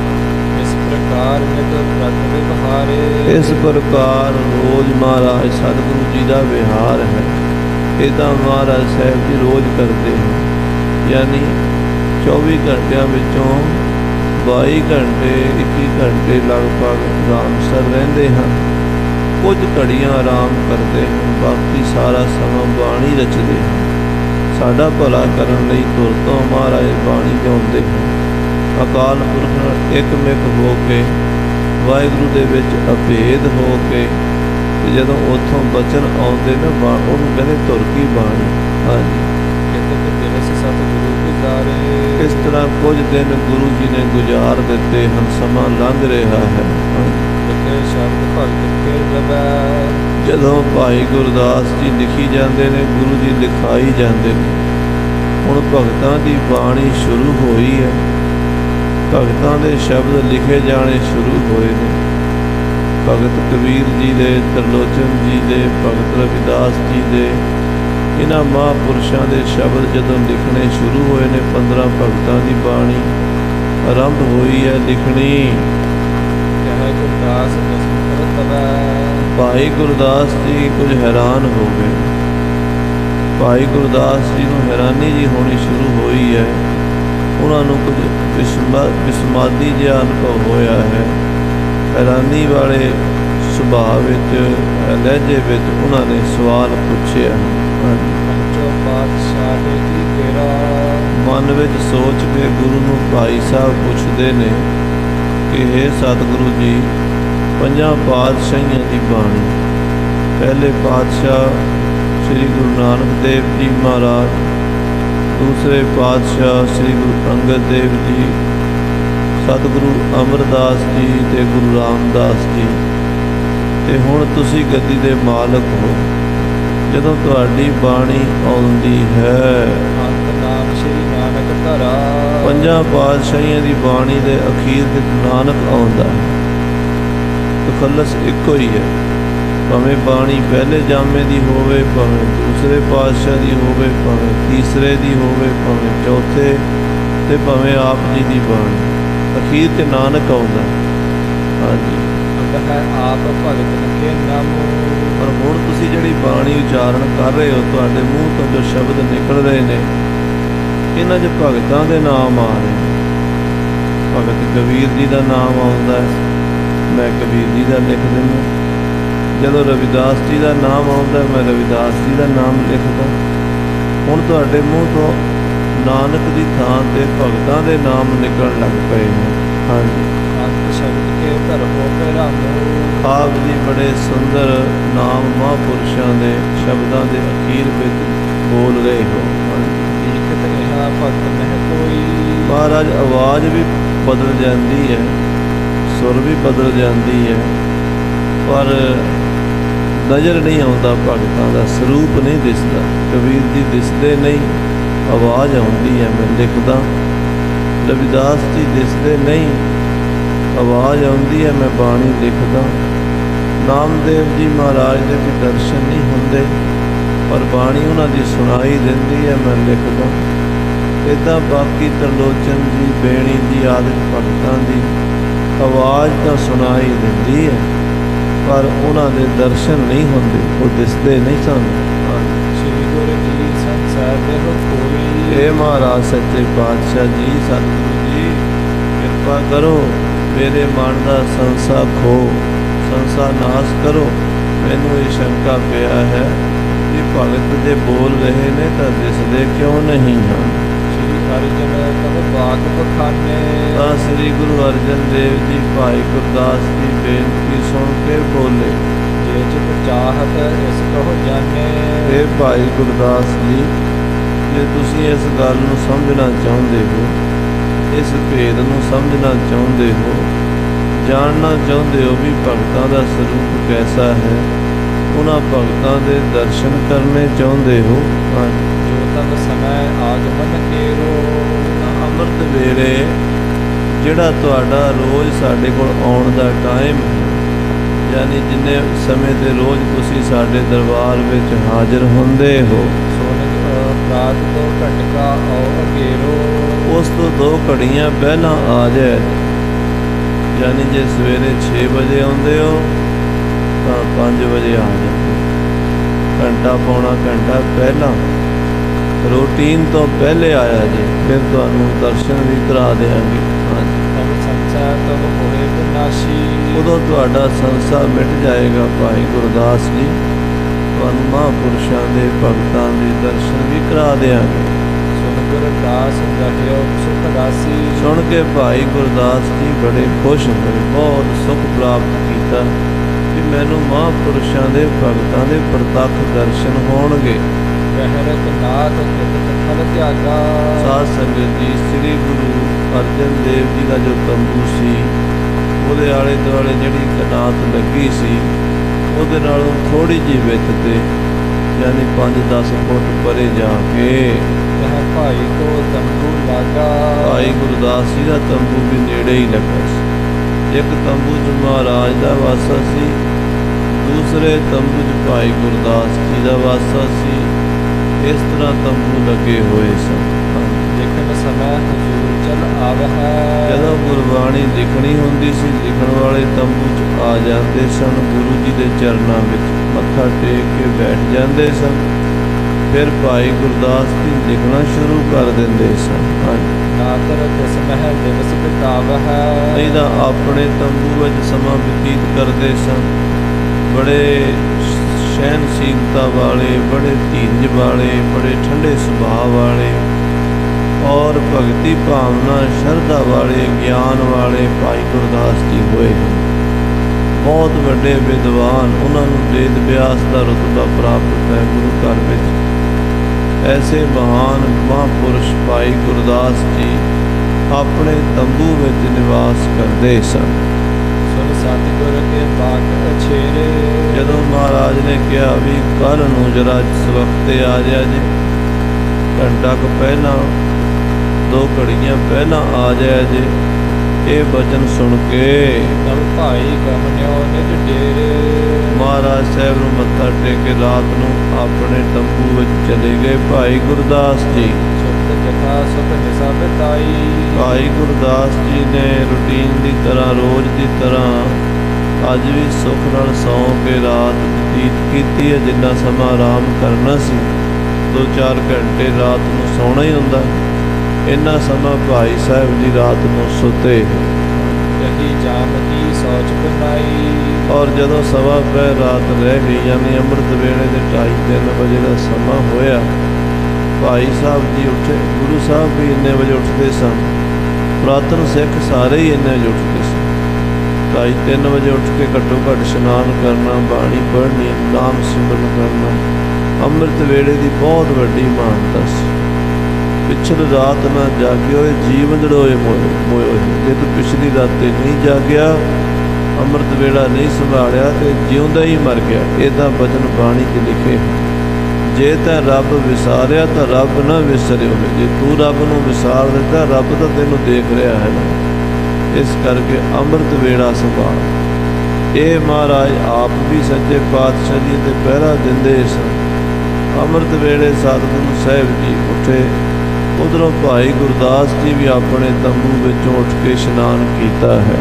ਇਸ ਪ੍ਰਕਾਰ ਨਿਤ ਪ੍ਰਤ ਵਿਵਹਾਰੇ। ਇਸ ਪ੍ਰਕਾਰ ਰੋਜ਼ ਮਹਾਰਾਜ ਸਤਿਗੁਰੂ ਜੀ ਦਾ ਵਿਹਾਰ ਹੈ। ਇੱਦਾਂ ਮਹਾਰਾਜ ਸਾਹਿਬ ਜੀ ਰੋਜ਼ ਕਰਦੇ ਹਨ। ਯਾਨੀ ਚੌਵੀ ਘੰਟਿਆਂ ਵਿੱਚੋਂ ਬਾਈ ਘੰਟੇ, ਇੱਕੀ ਘੰਟੇ ਲਗਭਗ ਰਾਮਸਰ ਰਹਿੰਦੇ ਹਨ। ਕੁਝ ਘੜੀਆਂ ਆਰਾਮ ਕਰਦੇ ਹਨ, ਬਾਕੀ ਸਾਰਾ ਸਮਾਂ ਬਾਣੀ ਰਚਦੇ ਹਨ। ਸਾਡਾ ਭਲਾ ਕਰਨ ਲਈ ਧੁਰ ਤੋਂ ਮਹਾਰਾਜ ਬਾਣੀ ਗਾਉਂਦੇ ਹਨ। ਅਕਾਲ ਪੁਰਖ ਨਾਲ ਇੱਕਮਿਕ ਹੋ ਕੇ, ਵਾਹਿਗੁਰੂ ਦੇ ਵਿੱਚ ਅਭੇਦ ਹੋ ਕੇ, ਤੇ ਜਦੋਂ ਉੱਥੋਂ ਬਚਨ ਆਉਂਦੇ ਨਾ, ਉਹਨੂੰ ਕਹਿੰਦੇ ਧੁਰ ਕੀ ਬਾਣੀ। ਹਾਂਜੀ, ਇਸ ਤਰ੍ਹਾਂ ਕੁਝ ਦਿਨ ਗੁਰੂ ਜੀ ਨੇ ਗੁਜ਼ਾਰ ਦਿੱਤੇ ਹਨ। ਸਮਾਂ ਲੰਘ ਰਿਹਾ ਹੈ। ਜਦੋਂ ਭਾਈ ਗੁਰਦਾਸ ਜੀ ਲਿਖੀ ਜਾਂਦੇ ਨੇ, ਗੁਰੂ ਜੀ ਲਿਖਾਈ ਜਾਂਦੇ ਨੇ। ਹੁਣ ਭਗਤਾਂ ਦੀ ਬਾਣੀ ਸ਼ੁਰੂ ਹੋਈ ਹੈ। ਭਗਤਾਂ ਦੇ ਸ਼ਬਦ ਲਿਖੇ ਜਾਣੇ ਸ਼ੁਰੂ ਹੋਏ ਨੇ। ਭਗਤ ਕਬੀਰ ਜੀ ਦੇ, ਤਰਲੋਚਨ ਜੀ ਦੇ, ਭਗਤ ਰਵਿਦਾਸ ਜੀ ਦੇ, ਇਹਨਾਂ ਮਹਾਂਪੁਰਸ਼ਾਂ ਦੇ ਸ਼ਬਦ ਜਦੋਂ ਲਿਖਣੇ ਸ਼ੁਰੂ ਹੋਏ ਨੇ, ਪੰਦਰਾਂ ਭਗਤਾਂ ਦੀ ਬਾਣੀ ਆਰੰਭ ਹੋਈ ਹੈ ਲਿਖਣੀ। ਕਹਿ ਗੁਰਦਾਸ ਦਸਮ ਤਵੈ ਭਾਈ ਗੁਰਦਾਸ ਜੀ ਕੁਝ ਹੈਰਾਨ ਹੋ ਗਏ। ਭਾਈ ਗੁਰਦਾਸ ਜੀ ਨੂੰ ਹੈਰਾਨੀ ਜੀ ਹੋਣੀ ਸ਼ੁਰੂ ਹੋਈ ਹੈ। ਉਹਨਾਂ ਨੂੰ ਕੁਝ ਵਿਸਮਾ ਵਿਸਮਾਦੀ ਜਿਹਾ ਅਨੁਭਵ ਹੋਇਆ ਹੈ। ਹੈਰਾਨੀ ਵਾਲੇ ਸੁਭਾਅ ਵਿੱਚ, ਲਹਿਜੇ ਵਿੱਚ ਉਹਨਾਂ ਨੇ ਸਵਾਲ ਪੁੱਛਿਆ। ਪੰਚੋ ਪਾਤਸ਼ਾਹੀ ਕੀ ਤੇਰਾ ਮਨ ਵਿੱਚ ਸੋਚ ਕੇ ਗੁਰੂ ਨੂੰ ਭਾਈ ਸਾਹਿਬ ਪੁੱਛਦੇ ਨੇ ਕਿ ਹੇ ਸਤਿਗੁਰੂ ਜੀ, ਪੰਜਾਂ ਪਾਤਸ਼ਾਹੀਆਂ ਦੀ ਬਾਣੀ, ਪਹਿਲੇ ਪਾਤਸ਼ਾਹ ਸ੍ਰੀ ਗੁਰੂ ਨਾਨਕ ਦੇਵ ਜੀ ਮਹਾਰਾਜ, ਦੂਸਰੇ ਪਾਤਸ਼ਾਹ ਸ੍ਰੀ ਗੁਰੂ ਅੰਗਦ ਦੇਵ ਜੀ, ਸਤਿਗੁਰੂ ਅਮਰਦਾਸ ਜੀ ਤੇ ਗੁਰੂ ਰਾਮਦਾਸ ਜੀ, ਤੇ ਹੁਣ ਤੁਸੀਂ ਗੱਦੀ ਦੇ ਮਾਲਕ ਹੋ। ਜਦੋਂ ਤੁਹਾਡੀ ਬਾਣੀ ਆਉਂਦੀ ਹੈ, ਅੰਤ ਨਾਮ ਸ਼੍ਰੀ ਨਾਨਕ ਧਰਾ, ਪੰਜਾਂ ਪਾਤਸ਼ਾਹੀਆਂ ਦੀ ਬਾਣੀ ਦੇ ਅਖੀਰ ਵਿੱਚ ਨਾਨਕ ਆਉਂਦਾ ਹੈ। ਤਖੱਲਸ ਇੱਕੋ ਹੀ ਹੈ, ਭਾਵੇਂ ਬਾਣੀ ਪਹਿਲੇ ਜਾਮੇ ਦੀ ਹੋਵੇ, ਭਾਵੇਂ ਦੂਸਰੇ ਪਾਤਸ਼ਾਹ ਦੀ ਹੋਵੇ, ਭਾਵੇਂ ਤੀਸਰੇ ਦੀ ਹੋਵੇ, ਭਾਵੇਂ ਚੌਥੇ, ਤੇ ਭਾਵੇਂ ਆਪ ਜੀ ਦੀ ਬਾਣੀ, ਅਖੀਰ 'ਚ ਨਾਨਕ ਆਉਂਦਾ। ਹਾਂਜੀ, ਹੈ ਆਪ ਭਗਤ ਕੇ ਨਾਮ। ਪਰ ਹੁਣ ਤੁਸੀਂ ਜਿਹੜੀ ਬਾਣੀ ਉਚਾਰਨ ਕਰ ਰਹੇ ਹੋ, ਤੁਹਾਡੇ ਮੂੰਹ ਤੋਂ ਜੋ ਸ਼ਬਦ ਨਿਕਲ ਰਹੇ ਨੇ, ਇਹਨਾਂ 'ਚ ਭਗਤਾਂ ਦੇ ਨਾਮ ਆ ਰਹੇ ਨੇ। ਭਗਤ ਕਬੀਰ ਜੀ ਦਾ ਨਾਮ ਆਉਂਦਾ ਹੈ, ਮੈਂ ਕਬੀਰ ਜੀ ਦਾ ਲਿਖ ਦਿੰਦਾ। ਜਦੋਂ ਰਵਿਦਾਸ ਜੀ ਦਾ ਨਾਮ ਆਉਂਦਾ, ਮੈਂ ਰਵਿਦਾਸ ਜੀ ਦਾ ਨਾਮ ਲਿਖਦਾ। ਹੁਣ ਤੁਹਾਡੇ ਮੂੰਹ ਤੋਂ ਨਾਨਕ ਦੀ ਥਾਂ 'ਤੇ ਭਗਤਾਂ ਦੇ ਨਾਮ ਨਿਕਲਣ ਲੱਗ ਪਏ ਨੇ। ਹਾਂਜੀ, ਅੰਤ ਸ਼ਬਦ ਕੇ ਧਰ ਹੋ ਪਿਰਾਮੋ। ਆਪ ਜੀ ਬੜੇ ਸੁੰਦਰ ਨਾਮ ਮਹਾਂਪੁਰਸ਼ਾਂ ਦੇ ਸ਼ਬਦਾਂ ਦੇ ਅਖੀਰ ਵਿੱਚ ਬੋਲ ਰਹੇ ਹੋ। ਲਿਖਤ ਰਿਹਾ ਭਗਤ ਮਹਿ ਕੋਈ। ਮਹਾਰਾਜ, ਆਵਾਜ਼ ਵੀ ਬਦਲ ਜਾਂਦੀ ਹੈ, ਸੁਰ ਵੀ ਬਦਲ ਜਾਂਦੀ ਹੈ, ਪਰ ਨਜ਼ਰ ਨਹੀਂ ਆਉਂਦਾ ਭਗਤਾਂ ਦਾ, ਸਰੂਪ ਨਹੀਂ ਦਿਸਦਾ। ਕਬੀਰ ਜੀ ਦਿਸਦੇ ਨਹੀਂ, ਆਵਾਜ਼ ਆਉਂਦੀ ਹੈ, ਮੈਂ ਲਿਖਦਾ। ਰਵਿਦਾਸ ਜੀ ਦਿਸਦੇ ਨਹੀਂ, ਆਵਾਜ਼ ਆਉਂਦੀ ਹੈ, ਮੈਂ ਬਾਣੀ ਲਿਖਦਾ। ਨਾਮਦੇਵ ਜੀ ਮਹਾਰਾਜ ਦੇ ਵੀ ਦਰਸ਼ਨ ਨਹੀਂ ਹੁੰਦੇ, ਪਰ ਬਾਣੀ ਉਹਨਾਂ ਦੀ ਸੁਣਾਈ ਦਿੰਦੀ ਹੈ, ਮੈਂ ਲਿਖਦਾ। ਇੱਦਾਂ ਬਾਕੀ ਤਰਲੋਚਨ ਜੀ, ਬੇਣੀ ਜੀ ਆਦਿ ਭਗਤਾਂ ਦੀ ਆਵਾਜ਼ ਤਾਂ ਸੁਣਾਈ ਦਿੰਦੀ ਹੈ, ਪਰ ਉਹਨਾਂ ਦੇ ਦਰਸ਼ਨ ਨਹੀਂ ਹੁੰਦੇ, ਉਹ ਦਿਸਦੇ ਨਹੀਂ ਸਨ। ਸ਼੍ਰੀ ਗੁਰੂ ਜੀ ਸੰਸਾਰ ਦੇ ਕੋਈ। ਇਹ ਮਹਾਰਾਜ ਸੱਚੇ ਪਾਤਸ਼ਾਹ ਜੀ, ਸਤਿਗੁਰੂ ਜੀ, ਕਿਰਪਾ ਕਰੋ, ਮੇਰੇ ਮਨ ਦਾ ਸੰਸਾ ਖੋ, ਸੰਸਾ ਨਾਸ਼ ਕਰੋ। ਮੈਨੂੰ ਇਹ ਸ਼ੰਕਾ ਪਿਆ ਹੈ ਕਿ ਭਗਤ ਜੇ ਬੋਲ ਰਹੇ ਨੇ ਤਾਂ ਦਿਸਦੇ ਕਿਉਂ ਨਹੀਂ ਹਨ। ਸ਼੍ਰੀ ਅਰਜਨ ਤਬ ਬਾਗ ਬਖਾਨੇ। ਤਾਂ ਸ੍ਰੀ ਗੁਰੂ ਅਰਜਨ ਦੇਵ ਜੀ ਭਾਈ ਗੁਰਦਾਸ ਦੀ ਬੇਨਤੀ ਸੁਣ ਕੇ ਬੋਲੇ, ਜੇ ਚਿਤ ਚਾਹਤ ਇਸ ਕਹੋ ਜਾਣੇ। ਇਹ ਭਾਈ ਗੁਰਦਾਸ ਜੀ, ਜੇ ਤੁਸੀਂ ਇਸ ਗੱਲ ਨੂੰ ਸਮਝਣਾ ਚਾਹੁੰਦੇ ਹੋ, ਇਸ ਭੇਦ ਨੂੰ ਸਮਝਣਾ ਚਾਹੁੰਦੇ ਹੋ, ਜਾਣਨਾ ਚਾਹੁੰਦੇ ਹੋ ਵੀ ਭਗਤਾਂ ਦਾ ਸਰੂਪ ਕੈਸਾ ਹੈ, ਉਹਨਾਂ ਭਗਤਾਂ ਦੇ ਦਰਸ਼ਨ ਕਰਨੇ ਚਾਹੁੰਦੇ ਹੋ, ਜੋ ਤਬ ਸਮੈ ਆਗਮਨ ਕੇਰੋ। ਅੰਮ੍ਰਿਤ ਵੇਲੇ ਜਿਹੜਾ ਤੁਹਾਡਾ ਰੋਜ਼ ਸਾਡੇ ਕੋਲ ਆਉਣ ਦਾ ਟਾਈਮ ਹੈ, ਯਾਨੀ ਜਿੰਨੇ ਸਮੇਂ 'ਤੇ ਰੋਜ਼ ਤੁਸੀਂ ਸਾਡੇ ਦਰਬਾਰ ਵਿੱਚ ਹਾਜ਼ਰ ਹੁੰਦੇ ਹੋ, ਰਾਤ ਤੋਂ ਘਟਕਾ ਆਓ ਅਗੇਰੋ। ਉਸ ਤੋਂ ਦੋ ਘੜੀਆਂ ਪਹਿਲਾਂ ਆ ਜਾਏ। ਯਾਨੀ ਜੇ ਸਵੇਰੇ ਛੇ ਵਜੇ ਆਉਂਦੇ ਹੋ ਤਾਂ ਪੰਜ ਵਜੇ ਆ ਜਾਓ, ਘੰਟਾ ਪੌਣਾ ਘੰਟਾ ਪਹਿਲਾਂ, ਰੂਟੀਨ ਤੋਂ ਪਹਿਲੇ ਆਇਆ ਜੀ, ਫਿਰ ਤੁਹਾਨੂੰ ਦਰਸ਼ਨ ਵੀ ਕਰਾ ਦਿਆਂਗੇ। ਹਾਂਜੀ, ਤਬ ਸੰਸਾਰ ਤਬ ਹੋਏ ਵਿਨਾਸ਼ੀ। ਉਦੋਂ ਤੁਹਾਡਾ ਸੰਸਾਰ ਮਿਟ ਜਾਏਗਾ ਭਾਈ ਗੁਰਦਾਸ ਜੀ, ਤੁਹਾਨੂੰ ਮਹਾਂਪੁਰਸ਼ਾਂ ਦੇ ਭਗਤਾਂ ਦੇ ਦਰਸ਼ਨ ਵੀ ਕਰਾ ਦਿਆਂਗੇ। ਸੁਣ ਗੁਰਦਾਸ ਰਹਿਓ ਸੁਖ ਰਾਸੀ। ਸੁਣ ਕੇ ਭਾਈ ਗੁਰਦਾਸ ਜੀ ਬੜੇ ਖੁਸ਼ ਹੋਏ, ਬਹੁਤ ਸੁਖ ਪ੍ਰਾਪਤ ਕੀਤਾ ਕਿ ਮੈਨੂੰ ਮਹਾਂਪੁਰਸ਼ਾਂ ਦੇ ਭਗਤਾਂ ਦੇ ਪ੍ਰਤੱਖ ਦਰਸ਼ਨ ਹੋਣਗੇ। ਰਹਿਰਤ ਨਾਥ ਕਿਤ ਫਲ ਤਿਆਗਾ। ਸਾਧ ਸੰਗਤ ਜੀ, ਸ੍ਰੀ ਗੁਰੂ ਅਰਜਨ ਦੇਵ ਜੀ ਦਾ ਜੋ ਤੰਬੂ ਸੀ, ਉਹਦੇ ਆਲੇ ਦੁਆਲੇ ਜਿਹੜੀ ਕਨਾਤ ਲੱਗੀ ਸੀ, ਉਹਦੇ ਨਾਲੋਂ ਥੋੜ੍ਹੀ ਜਿਹੀ ਵਿੱਥ 'ਤੇ, ਯਾਨੀ ਪੰਜ ਦਸ ਫੁੱਟ ਪਰੇ ਜਾ ਕੇ ਕਹਿ ਭਾਈ ਕੋ ਤੰਬੂ ਲਾਗਾ। ਭਾਈ ਗੁਰਦਾਸ ਜੀ ਦਾ ਤੰਬੂ ਵੀ ਨੇੜੇ ਹੀ ਲੱਗਾ ਸੀ। ਇੱਕ ਤੰਬੂ 'ਚ ਮਹਾਰਾਜ ਦਾ ਵਾਸਾ ਸੀ, ਦੂਸਰੇ ਤੰਬੂ 'ਚ ਭਾਈ ਗੁਰਦਾਸ ਜੀ ਦਾ ਵਾਸਾ ਸੀ। ਇਸ ਤਰ੍ਹਾਂ ਤੰਬੂ ਲੱਗੇ ਹੋਏ ਸਨ। ਲਿਖਣ ਸਮੇਂ ਹਜ਼ੂਰ ਚਲ ਆਵਹਿ। ਜਦੋਂ ਗੁਰਬਾਣੀ ਲਿਖਣੀ ਹੁੰਦੀ ਸੀ, ਲਿਖਣ ਵਾਲੇ ਤੰਬੂ 'ਚ ਆ ਜਾਂਦੇ ਸਨ, ਗੁਰੂ ਜੀ ਦੇ ਚਰਨਾਂ ਵਿੱਚ ਮੱਥਾ ਟੇਕ ਕੇ ਬੈਠ ਜਾਂਦੇ ਸਨ। ਫਿਰ ਭਾਈ ਗੁਰਦਾਸ ਜੀ ਲਿਖਣਾ ਸ਼ੁਰੂ ਕਰ ਦਿੰਦੇ ਸਨ। ਨਾਦਰ ਤਿਸ ਮਹਿ ਦਿਵਸ ਬਿਤਾਵਹਿ। ਨਹੀਂ ਤਾਂ ਆਪਣੇ ਤੰਬੂ ਵਿੱਚ ਸਮਾਂ ਬਤੀਤ ਕਰਦੇ ਸਨ। ਬੜੇ ਸਹਿਨਸ਼ੀਲਤਾ ਵਾਲੇ, ਬੜੇ ਧੀਰਜ ਵਾਲੇ, ਬੜੇ ਠੰਡੇ ਸੁਭਾਅ ਵਾਲੇ ਔਰ ਭਗਤੀ ਭਾਵਨਾ ਸ਼ਰਧਾ ਵਾਲੇ, ਗਿਆਨ ਵਾਲੇ ਭਾਈ ਗੁਰਦਾਸ ਜੀ ਹੋਏ ਹਨ। ਬਹੁਤ ਵੱਡੇ ਵਿਦਵਾਨ, ਉਹਨਾਂ ਨੂੰ ਵੇਦ ਵਿਆਸ ਦਾ ਰੁਤਬਾ ਪ੍ਰਾਪਤ ਹੈ ਗੁਰੂ ਘਰ ਵਿੱਚ। ਐਸੇ ਮਹਾਨ ਮਹਾਂਪੁਰਸ਼ ਭਾਈ ਗੁਰਦਾਸ ਜੀ ਆਪਣੇ ਤੰਬੂ ਵਿੱਚ ਨਿਵਾਸ ਕਰਦੇ ਸਨ। ਸੁਨ ਸਤਿਗੁਰ ਕੇ ਬਾਗ ਅਛੇਰੇ। ਜਦੋਂ ਮਹਾਰਾਜ ਨੇ ਕਿਹਾ ਵੀ ਕੱਲ੍ਹ ਨੂੰ ਜਰਾ ਇਸ ਵਕਤ 'ਤੇ ਆ ਜਾ ਜੇ, ਘੰਟਾ ਕੁ ਪਹਿਲਾਂ, ਦੋ ਘੜੀਆਂ ਪਹਿਲਾਂ ਆ ਜਾਇਆ ਜੇ, ਇਹ ਬਚਨ ਸੁਣ ਕੇ ਨਵ ਭਾਈ ਗਮਨਿਓ ਨਿਜ ਡੇਰੇ। ਮਹਾਰਾਜ ਸਾਹਿਬ ਨੂੰ ਮੱਥਾ ਟੇਕ ਕੇ ਰਾਤ ਨੂੰ ਆਪਣੇ ਤੰਬੂ ਵਿੱਚ ਚਲੇ ਗਏ ਭਾਈ ਗੁਰਦਾਸ ਜੀ। ਸੁਤ ਜਥਾ ਸੁਤ ਨਿਸਾ ਬਿਤਾਈ। ਭਾਈ ਗੁਰਦਾਸ ਜੀ ਨੇ ਰੂਟੀਨ ਦੀ ਤਰ੍ਹਾਂ, ਰੋਜ਼ ਦੀ ਤਰ੍ਹਾਂ ਅੱਜ ਵੀ ਸੁੱਖ ਨਾਲ ਸੌਂ ਕੇ ਰਾਤ ਬਤੀਤ ਕੀਤੀ ਹੈ। ਜਿੰਨਾ ਸਮਾਂ ਆਰਾਮ ਕਰਨਾ ਸੀ, ਦੋ ਚਾਰ ਘੰਟੇ ਰਾਤ ਨੂੰ ਸੌਣਾ ਹੀ ਹੁੰਦਾ, ਇੰਨਾ ਸਮਾਂ ਭਾਈ ਸਾਹਿਬ ਜੀ ਰਾਤ ਨੂੰ ਸੁੱਤੇ। ਰਹੀ ਜਾਮ ਕੀ ਸੋਚ ਬਣਾਈ। ਔਰ ਜਦੋਂ ਸਵਾ ਪਹਿਰ ਰਾਤ ਰਹਿ ਗਈ, ਯਾਨੀ ਅੰਮ੍ਰਿਤ ਵੇਲੇ ਦੇ ਢਾਈ ਤਿੰਨ ਵਜੇ ਦਾ ਸਮਾਂ ਹੋਇਆ, ਭਾਈ ਸਾਹਿਬ ਜੀ ਉੱਠੇ। ਗੁਰੂ ਸਾਹਿਬ ਵੀ ਇੰਨੇ ਵਜੇ ਉੱਠਦੇ ਸਨ, ਪੁਰਾਤਨ ਸਿੱਖ ਸਾਰੇ ਹੀ ਇੰਨੇ ਵਜੇ ਉੱਠਦੇ ਸਨ। ਢਾਈ ਤਿੰਨ ਵਜੇ ਉੱਠ ਕੇ ਘੱਟੋ ਘੱਟ ਇਸ਼ਨਾਨ ਕਰਨਾ, ਬਾਣੀ ਪੜ੍ਹਨੀ, ਨਾਮ ਸਿਮਰਨ ਕਰਨਾ ਅੰਮ੍ਰਿਤ ਵੇਲੇ ਦੀ ਬਹੁਤ ਵੱਡੀ ਮਾਨਤਾ ਸੀ। ਪਿਛਲੀ ਰਾਤ ਨਾ ਜਾਗੇ ਹੋਏ ਜੀਵਨ ਜੜੋਏ ਮੋਏ ਮੋਏ ਹੋਏ। ਜੇ ਤੂੰ ਪਿਛਲੀ ਰਾਤੇ ਨਹੀਂ ਜਾਗਿਆ, ਅੰਮ੍ਰਿਤ ਵੇਲਾ ਨਹੀਂ ਸੰਭਾਲਿਆ, ਤੇ ਜਿਉਂਦਾ ਹੀ ਮਰ ਗਿਆ। ਇਹਦਾ ਬਚਨ ਬਾਣੀ 'ਚ ਲਿਖੇ। ਜੇ ਤਾਂ ਰੱਬ ਵਿਸਾਰਿਆ ਤਾਂ ਰੱਬ ਨਾ ਵਿਸਰਿਓ। ਜੇ ਤੂੰ ਰੱਬ ਨੂੰ ਵਿਸਾਰ ਦਿੱਤਾ, ਰੱਬ ਤਾਂ ਤੈਨੂੰ ਦੇਖ ਰਿਹਾ ਹੈ ਨਾ। ਇਸ ਕਰਕੇ ਅੰਮ੍ਰਿਤ ਵੇਲਾ ਸੰਭਾਲ। ਇਹ ਮਹਾਰਾਜ ਆਪ ਵੀ ਸੱਚੇ ਪਾਤਸ਼ਾਹ ਜੀ ਤੇ ਪਹਿਰਾ ਦਿੰਦੇ ਸਨ। ਅੰਮ੍ਰਿਤ ਵੇਲੇ ਸਤਿਗੁਰੂ ਸਾਹਿਬ ਜੀ ਉੱਠੇ। ਉਧਰੋਂ ਭਾਈ ਗੁਰਦਾਸ ਜੀ ਵੀ ਆਪਣੇ ਤੰਬੂ ਵਿੱਚੋਂ ਉੱਠ ਕੇ ਇਸ਼ਨਾਨ ਕੀਤਾ ਹੈ।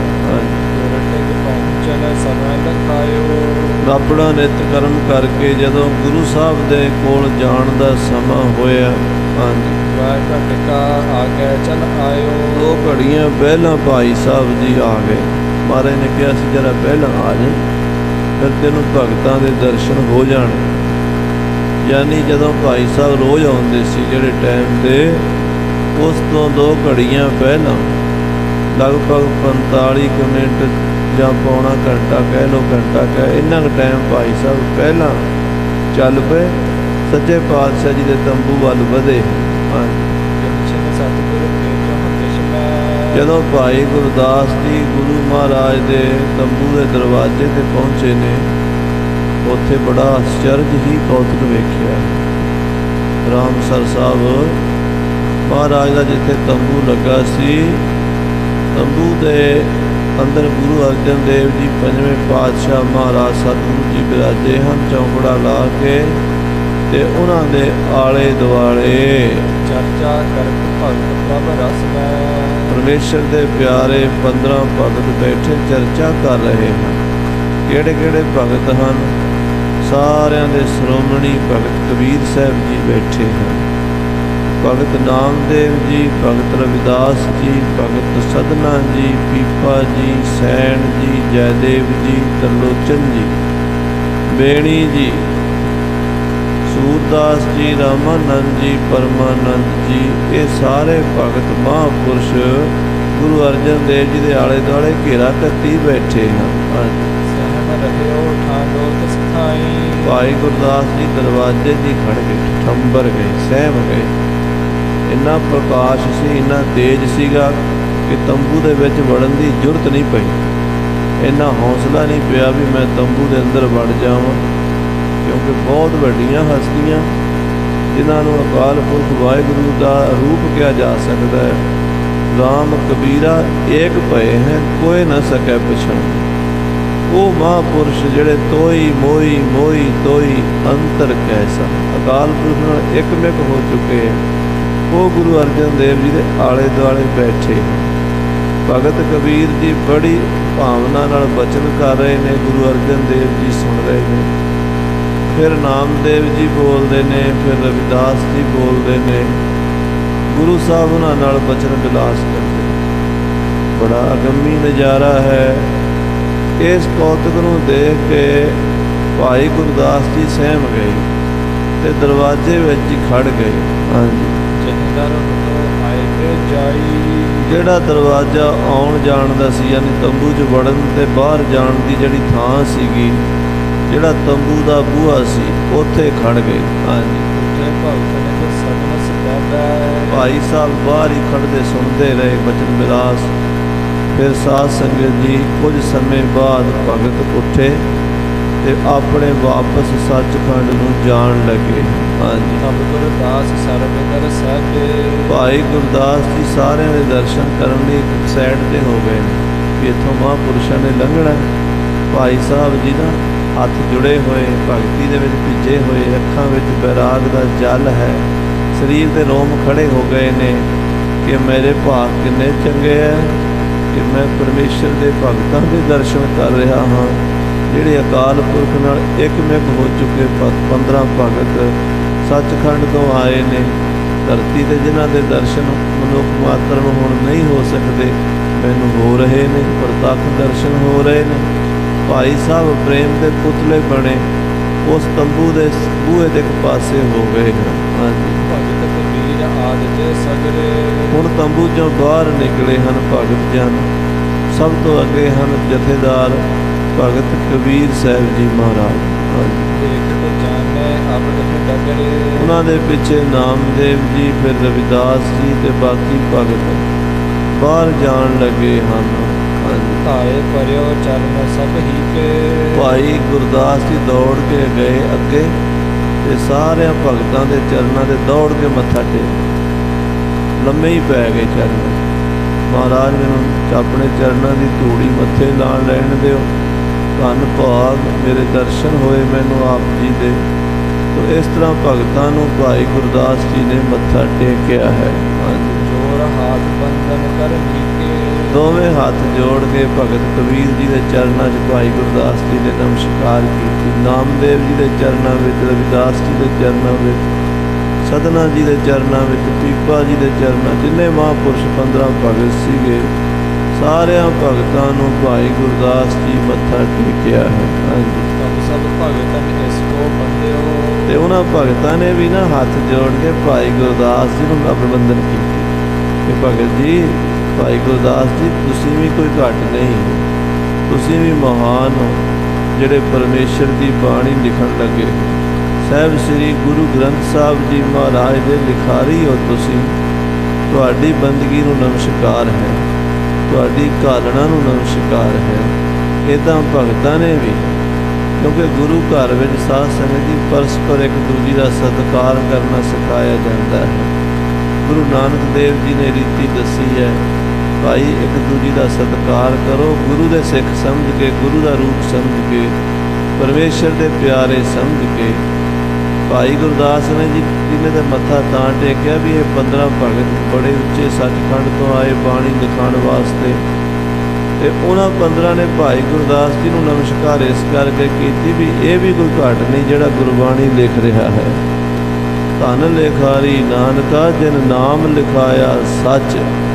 ਆਪਣਾ ਨਿਤ ਕਰਮ ਕਰਕੇ ਜਦੋਂ ਗੁਰੂ ਸਾਹਿਬ ਦੇ ਕੋਲ ਜਾਣ ਦਾ ਸਮਾਂ ਹੋਇਆ, ਹਾਂਜੀ, ਘਟਕਾ ਆ ਕੇ ਚਲ ਆਇਓ। ਦੋ ਘੜੀਆਂ ਪਹਿਲਾਂ ਭਾਈ ਸਾਹਿਬ ਜੀ ਆ ਗਏ। ਮਹਾਰਾਜ ਨੇ ਕਿਹਾ ਸੀ ਜਰਾ ਪਹਿਲਾਂ ਆ ਜਾਏ, ਫਿਰ ਤੈਨੂੰ ਭਗਤਾਂ ਦੇ ਦਰਸ਼ਨ ਹੋ ਜਾਣ। ਯਾਨੀ ਜਦੋਂ ਭਾਈ ਸਾਹਿਬ ਰੋਜ਼ ਆਉਂਦੇ ਸੀ ਜਿਹੜੇ ਟਾਈਮ 'ਤੇ, ਉਸ ਤੋਂ ਦੋ ਘੜੀਆਂ ਪਹਿਲਾਂ, ਲਗਭਗ ਪੰਤਾਲੀ ਕੁ ਮਿੰਟ ਜਾਂ ਪੌਣਾ ਘੰਟਾ ਕਹਿ ਲਓ, ਘੰਟਾ ਕਹਿ, ਇੰਨਾ ਕੁ ਟਾਈਮ ਭਾਈ ਸਾਹਿਬ ਪਹਿਲਾਂ ਚੱਲ ਪਏ, ਸੱਚੇ ਪਾਤਸ਼ਾਹ ਜੀ ਦੇ ਤੰਬੂ ਵੱਲ ਵਧੇ। ਜਦੋਂ ਭਾਈ ਗੁਰਦਾਸ ਜੀ ਗੁਰੂ ਮਹਾਰਾਜ ਦੇ ਤੰਬੂ ਦੇ ਦਰਵਾਜ਼ੇ 'ਤੇ ਪਹੁੰਚੇ ਨੇ, ਉੱਥੇ ਬੜਾ ਆਸ਼ਚਰਜ ਹੀ ਕੌਤਕ ਵੇਖਿਆ। ਰਾਮਸਰ ਸਾਹਿਬ ਮਹਾਰਾਜ ਦਾ ਜਿੱਥੇ ਤੰਬੂ ਲੱਗਾ ਸੀ, ਤੰਬੂ ਦੇ ਅੰਦਰ ਗੁਰੂ ਅਰਜਨ ਦੇਵ ਜੀ ਪੰਜਵੇਂ ਪਾਤਸ਼ਾਹ ਮਹਾਰਾਜ ਸਤਿਗੁਰੂ ਜੀ ਬਿਰਾਜੇ ਹਨ, ਚੌਂਕੜਾ ਲਾ ਕੇ, ਤੇ ਉਹਨਾਂ ਦੇ ਆਲੇ ਦੁਆਲੇ ਚਰਚਾ ਕਰ ਭਗਤ ਪ੍ਰਭ ਰਸ ਮੈਂ। ਪਰਮੇਸ਼ਰ ਦੇ ਪਿਆਰੇ ਪੰਦਰਾਂ ਭਗਤ ਬੈਠੇ ਚਰਚਾ ਕਰ ਰਹੇ ਹਨ। ਕਿਹੜੇ ਕਿਹੜੇ ਭਗਤ ਹਨ? ਸਾਰਿਆਂ ਦੇ ਸ਼੍ਰੋਮਣੀ ਭਗਤ ਕਬੀਰ ਸਾਹਿਬ ਜੀ ਬੈਠੇ ਹਨ, ਭਗਤ ਨਾਮਦੇਵ ਜੀ, ਭਗਤ ਰਵਿਦਾਸ ਜੀ, ਭਗਤ ਸਦਨਾ ਜੀ, ਪੀਪਾ ਜੀ, ਸੈਣ ਜੀ, ਜੈਦੇਵ ਜੀ, ਤਰਲੋਚਨ ਜੀ, ਬੇਣੀ ਜੀ, ਸੂਰਦਾਸ ਜੀ, ਰਾਮਾਨੰਦ ਜੀ, ਪਰਮਾਨੰਦ ਜੀ, ਇਹ ਸਾਰੇ ਭਗਤ ਮਹਾਂਪੁਰਸ਼ ਗੁਰੂ ਅਰਜਨ ਦੇਵ ਜੀ ਦੇ ਆਲੇ ਦੁਆਲੇ ਘੇਰਾ ਕੱਤੀ ਬੈਠੇ ਹਨ। ਭਾਈ ਗੁਰਦਾਸ ਜੀ ਦਰਵਾਜ਼ੇ 'ਚ ਹੀ ਖੜ੍ਹ ਗਏ, ਠੰਬਰ ਗਏ, ਸਹਿਮ ਗਏ। ਇੰਨਾ ਪ੍ਰਕਾਸ਼ ਸੀ, ਇੰਨਾ ਤੇਜ਼ ਸੀਗਾ ਕਿ ਤੰਬੂ ਦੇ ਵਿੱਚ ਵੜਨ ਦੀ ਜ਼ਰੂਰਤ ਨਹੀਂ ਪਈ। ਇੰਨਾ ਹੌਸਲਾ ਨਹੀਂ ਪਿਆ ਵੀ ਮੈਂ ਤੰਬੂ ਦੇ ਅੰਦਰ ਵੜ ਜਾਵਾਂ, ਕਿਉਂਕਿ ਬਹੁਤ ਵੱਡੀਆਂ ਹਸਤੀਆਂ ਜਿਨ੍ਹਾਂ ਨੂੰ ਅਕਾਲ ਪੁਰਖ ਵਾਹਿਗੁਰੂ ਦਾ ਰੂਪ ਕਿਹਾ ਜਾ ਸਕਦਾ ਹੈ। ਰਾਮ ਕਬੀਰਾ ਏਕ ਭਏ ਹੈ, ਕੋਈ ਨਾ ਸਕੈ ਪਛਾਣ। ਉਹ ਮਹਾਂਪੁਰਸ਼ ਜਿਹੜੇ ਤੋਈ ਮੋਈ ਮੋਈ ਤੋਈ ਅੰਤਰ ਕੈਸਾ, ਅਕਾਲ ਪੁਰਖ ਨਾਲ ਇੱਕਮਿਕ ਹੋ ਚੁੱਕੇ ਹੈ। ਉਹ ਗੁਰੂ ਅਰਜਨ ਦੇਵ ਜੀ ਦੇ ਆਲੇ ਦੁਆਲੇ ਬੈਠੇ। ਭਗਤ ਕਬੀਰ ਜੀ ਬੜੀ ਭਾਵਨਾ ਨਾਲ ਬਚਨ ਕਰ ਰਹੇ ਨੇ, ਗੁਰੂ ਅਰਜਨ ਦੇਵ ਜੀ ਸੁਣ ਰਹੇ ਨੇ। ਫਿਰ ਨਾਮਦੇਵ ਜੀ ਬੋਲਦੇ ਨੇ, ਫਿਰ ਰਵਿਦਾਸ ਜੀ ਬੋਲਦੇ ਨੇ। ਗੁਰੂ ਸਾਹਿਬ ਉਹਨਾਂ ਨਾਲ ਬਚਨ ਵਿਲਾਸ ਕਰਦੇ। ਬੜਾ ਅਗੰਮੀ ਨਜ਼ਾਰਾ ਹੈ। ਇਸ ਕੌਤਕ ਨੂੰ ਦੇਖ ਕੇ ਭਾਈ ਗੁਰਦਾਸ ਜੀ ਸਹਿਮ ਗਏ ਤੇ ਦਰਵਾਜ਼ੇ ਵਿੱਚ ਹੀ ਖੜ ਗਏ। ਹਾਂਜੀ, ਜਿਹੜਾ ਦਰਵਾਜ਼ਾ ਆਉਣ ਜਾਣ ਦਾ ਸੀ, ਯਾਨੀ ਤੰਬੂ 'ਚ ਵੜਨ ਤੇ ਬਾਹਰ ਜਾਣ ਦੀ ਜਿਹੜੀ ਥਾਂ ਸੀਗੀ, ਜਿਹੜਾ ਤੰਬੂ ਦਾ ਬੂਹਾ ਸੀ, ਉੱਥੇ ਖੜ ਗਏ। ਹਾਂਜੀ, ਉੱਥੇ ਭਗਤ ਨੇ ਫਿਰ ਸਤਿ ਸਤਿ ਭਾਈ ਸਾਹਿਬ ਬਾਹਰ ਹੀ ਖੜ੍ਹਦੇ ਸੁਣਦੇ ਰਹੇ ਬਚਨ ਵਿਲਾਸ। ਫਿਰ ਸਾਧ ਸੰਗਤ ਜੀ ਕੁਝ ਸਮੇਂ ਬਾਅਦ ਭਗਤ ਉੱਠੇ ਤੇ ਆਪਣੇ ਵਾਪਸ ਸੱਚਖੰਡ ਨੂੰ ਜਾਣ ਲੱਗੇ। ਹਾਂਜੀ, ਤਬ ਗੁਰਦਾਸ ਸਰਬ ਕਰ ਸਾਜੇ। ਭਾਈ ਗੁਰਦਾਸ ਜੀ ਸਾਰਿਆਂ ਦੇ ਦਰਸ਼ਨ ਕਰਨ ਲਈ ਇੱਕ ਸਾਈਡ ਤੇ ਹੋ ਗਏ ਕਿ ਇੱਥੋਂ ਮਹਾਂਪੁਰਸ਼ਾਂ ਨੇ ਲੰਘਣਾ। ਭਾਈ ਸਾਹਿਬ ਜੀ ਨਾ ਹੱਥ ਜੁੜੇ ਹੋਏ, ਭਗਤੀ ਦੇ ਵਿੱਚ ਭਿੱਜੇ ਹੋਏ, ਅੱਖਾਂ ਵਿੱਚ ਬੈਰਾਗ ਦਾ ਜਲ ਹੈ, ਸਰੀਰ ਦੇ ਰੋਮ ਖੜੇ ਹੋ ਗਏ ਨੇ ਕਿ ਮੇਰੇ ਭਾਗ ਕਿੰਨੇ ਚੰਗੇ ਹੈ ਕਿ ਮੈਂ ਪਰਮੇਸ਼ਰ ਦੇ ਭਗਤਾਂ ਦੇ ਦਰਸ਼ਨ ਕਰ ਰਿਹਾ ਹਾਂ, ਜਿਹੜੇ ਅਕਾਲ ਪੁਰਖ ਨਾਲ ਇੱਕਮਿਕ ਹੋ ਚੁੱਕੇ ਪੰਦਰਾਂ ਭਗਤ ਸੱਚਖੰਡ ਤੋਂ ਆਏ ਨੇ। ਧਰਤੀ 'ਤੇ ਜਿਨ੍ਹਾਂ ਦੇ ਦਰਸ਼ਨ ਮਨੁੱਖ ਮਾਤਰ ਨੂੰ ਹੁਣ ਨਹੀਂ ਹੋ ਸਕਦੇ, ਮੈਨੂੰ ਹੋ ਰਹੇ ਨੇ, ਪ੍ਰਤੱਖ ਦਰਸ਼ਨ ਹੋ ਰਹੇ ਨੇ। ਭਾਈ ਸਾਹਿਬ ਪ੍ਰੇਮ ਦੇ ਪੁਤਲੇ ਬਣੇ, ਉਸ ਤੰਬੂ ਦੇ ਬੂਹੇ ਦੇ ਇੱਕ ਪਾਸੇ ਹੋ ਗਏ ਹਨ। ਹਾਂਜੀ, ਭਗਤ ਕਬੀਰ ਆਦਿ ਸਗਰੇ। ਹੁਣ ਤੰਬੂ 'ਚੋਂ ਬਾਹਰ ਨਿਕਲੇ ਹਨ ਭਗਤ ਜਨ। ਸਭ ਤੋਂ ਅੱਗੇ ਹਨ ਜਥੇਦਾਰ ਭਗਤ ਕਬੀਰ ਸਾਹਿਬ ਜੀ ਮਹਾਰਾਜ। ਉਹਨਾਂ ਦੇ ਪਿੱਛੇ ਨਾਮਦੇਵ ਜੀ, ਫਿਰ ਰਵਿਦਾਸ ਜੀ ਤੇ ਬਾਕੀ ਭਗਤ ਬਾਹਰ ਜਾਣ ਲੱਗੇ ਹਨ। ਧਾਰੇ ਪਰਿਓ ਚਰਨ ਸਭ ਹੀ ਕੇ। ਭਾਈ ਗੁਰਦਾਸ ਜੀ ਦੌੜ ਕੇ ਗਏ ਅੱਗੇ ਤੇ ਸਾਰਿਆਂ ਭਗਤਾਂ ਦੇ ਚਰਨਾਂ ਦੇ ਦੌੜ ਕੇ ਮੱਥਾ ਟੇਕ, ਲੰਮੇ ਹੀ ਪੈ ਗਏ ਚਰਨ। ਮਹਾਰਾਜ ਮੈਨੂੰ ਆਪਣੇ ਚਰਨਾਂ ਦੀ ਧੂੜੀ ਮੱਥੇ ਲਾਣ ਲੈਣ ਦਿਓ। ਧੰਨ ਭਾਗ ਮੇਰੇ ਦਰਸ਼ਨ ਹੋਏ ਮੈਨੂੰ ਆਪ ਜੀ ਦੇ। ਤੋ ਇਸ ਤਰ੍ਹਾਂ ਭਗਤਾਂ ਨੂੰ ਭਾਈ ਗੁਰਦਾਸ ਜੀ ਨੇ ਮੱਥਾ ਟੇਕਿਆ ਹੈ। ਜੋਰ ਹੱਥ ਬੰਧਨ ਕਰ ਨੀਕੇ। ਦੋਵੇਂ ਹੱਥ ਜੋੜ ਕੇ ਭਗਤ ਕਬੀਰ ਜੀ ਦੇ ਚਰਨਾਂ 'ਚ ਭਾਈ ਗੁਰਦਾਸ ਜੀ ਨੇ ਨਮਸਕਾਰ ਕੀਤੀ। ਨਾਮਦੇਵ ਜੀ ਦੇ ਚਰਨਾਂ ਵਿੱਚ, ਰਵਿਦਾਸ ਜੀ ਦੇ ਚਰਨਾਂ ਵਿੱਚ, ਸਤਨਾ ਜੀ ਦੇ ਚਰਨਾਂ ਵਿੱਚ, ਪੀਪਾ ਜੀ ਦੇ ਚਰਨਾਂ, ਜਿੰਨੇ ਮਹਾਂਪੁਰਸ਼ ਪੰਦਰਾਂ ਭਗਤ ਸੀਗੇ, ਸਾਰਿਆਂ ਭਗਤਾਂ ਨੂੰ ਭਾਈ ਗੁਰਦਾਸ ਜੀ ਮੱਥਾ ਟੇਕਿਆ ਹੈ। ਹਾਂਜੀ, ਸਭ ਭਗਤਾਂ ਇਸ ਕੋ ਬੰਦਿਓ। ਤੇ ਉਹਨਾਂ ਭਗਤਾਂ ਨੇ ਵੀ ਨਾ ਹੱਥ ਜੋੜ ਕੇ ਭਾਈ ਗੁਰਦਾਸ ਜੀ ਨੂੰ ਅਭਿਵੰਦਨ ਕੀਤੀ ਕਿ ਭਗਤ ਜੀ, ਭਾਈ ਗੁਰਦਾਸ ਜੀ, ਤੁਸੀਂ ਵੀ ਕੋਈ ਘੱਟ ਨਹੀਂ, ਤੁਸੀਂ ਵੀ ਮਹਾਨ ਹੋ, ਜਿਹੜੇ ਪਰਮੇਸ਼ਰ ਦੀ ਬਾਣੀ ਲਿਖਣ ਲੱਗੇ। ਸਾਹਿਬ ਸ੍ਰੀ ਗੁਰੂ ਗ੍ਰੰਥ ਸਾਹਿਬ ਜੀ ਮਹਾਰਾਜ ਦੇ ਲਿਖਾਰੀ ਹੋ ਤੁਸੀਂ। ਤੁਹਾਡੀ ਬੰਦਗੀ ਨੂੰ ਨਮਸਕਾਰ ਹੈ, ਤੁਹਾਡੀ ਘਾਲਣਾ ਨੂੰ ਨਮਸਕਾਰ ਹੈ। ਇੱਦਾਂ ਭਗਤਾਂ ਨੇ ਵੀ, ਕਿਉਂਕਿ ਗੁਰੂ ਘਰ ਵਿੱਚ ਸਾਧ ਸੰਗਤ ਜੀ ਪਰਸਪਰ ਇੱਕ ਦੂਜੀ ਦਾ ਸਤਿਕਾਰ ਕਰਨਾ ਸਿਖਾਇਆ ਜਾਂਦਾ ਹੈ। ਗੁਰੂ ਨਾਨਕ ਦੇਵ ਜੀ ਨੇ ਰੀਤੀ ਦੱਸੀ ਹੈ, ਭਾਈ ਇੱਕ ਦੂਜੀ ਦਾ ਸਤਿਕਾਰ ਕਰੋ, ਗੁਰੂ ਦੇ ਸਿੱਖ ਸਮਝ ਕੇ, ਗੁਰੂ ਦਾ ਰੂਪ ਸਮਝ ਕੇ, ਪਰਮੇਸ਼ਰ ਦੇ ਪਿਆਰੇ ਸਮਝ ਕੇ। ਭਾਈ ਗੁਰਦਾਸ ਨੇ ਜੀ ਜਿਹਨੇ ਤਾਂ ਮੱਥਾ ਤਾਂ ਟੇਕਿਆ ਵੀ ਇਹ ਪੰਦਰਾਂ ਭਗਤ ਬੜੇ ਉੱਚੇ ਸੱਚਖੰਡ ਤੋਂ ਆਏ ਬਾਣੀ ਲਿਖਾਉਣ ਵਾਸਤੇ, ਤੇ ਉਹਨਾਂ ਪੰਦਰਾਂ ਨੇ ਭਾਈ ਗੁਰਦਾਸ ਜੀ ਨੂੰ ਨਮਸਕਾਰ ਇਸ ਕਰਕੇ ਕੀਤੀ ਵੀ ਇਹ ਵੀ ਕੋਈ ਘੱਟ ਨਹੀਂ ਜਿਹੜਾ ਗੁਰਬਾਣੀ ਲਿਖ ਰਿਹਾ ਹੈ। ਧੰਨ ਲਿਖਾਰੀ ਨਾਨਕਾ ਜਿਨ ਨਾਮ ਲਿਖਾਇਆ ਸੱਚ,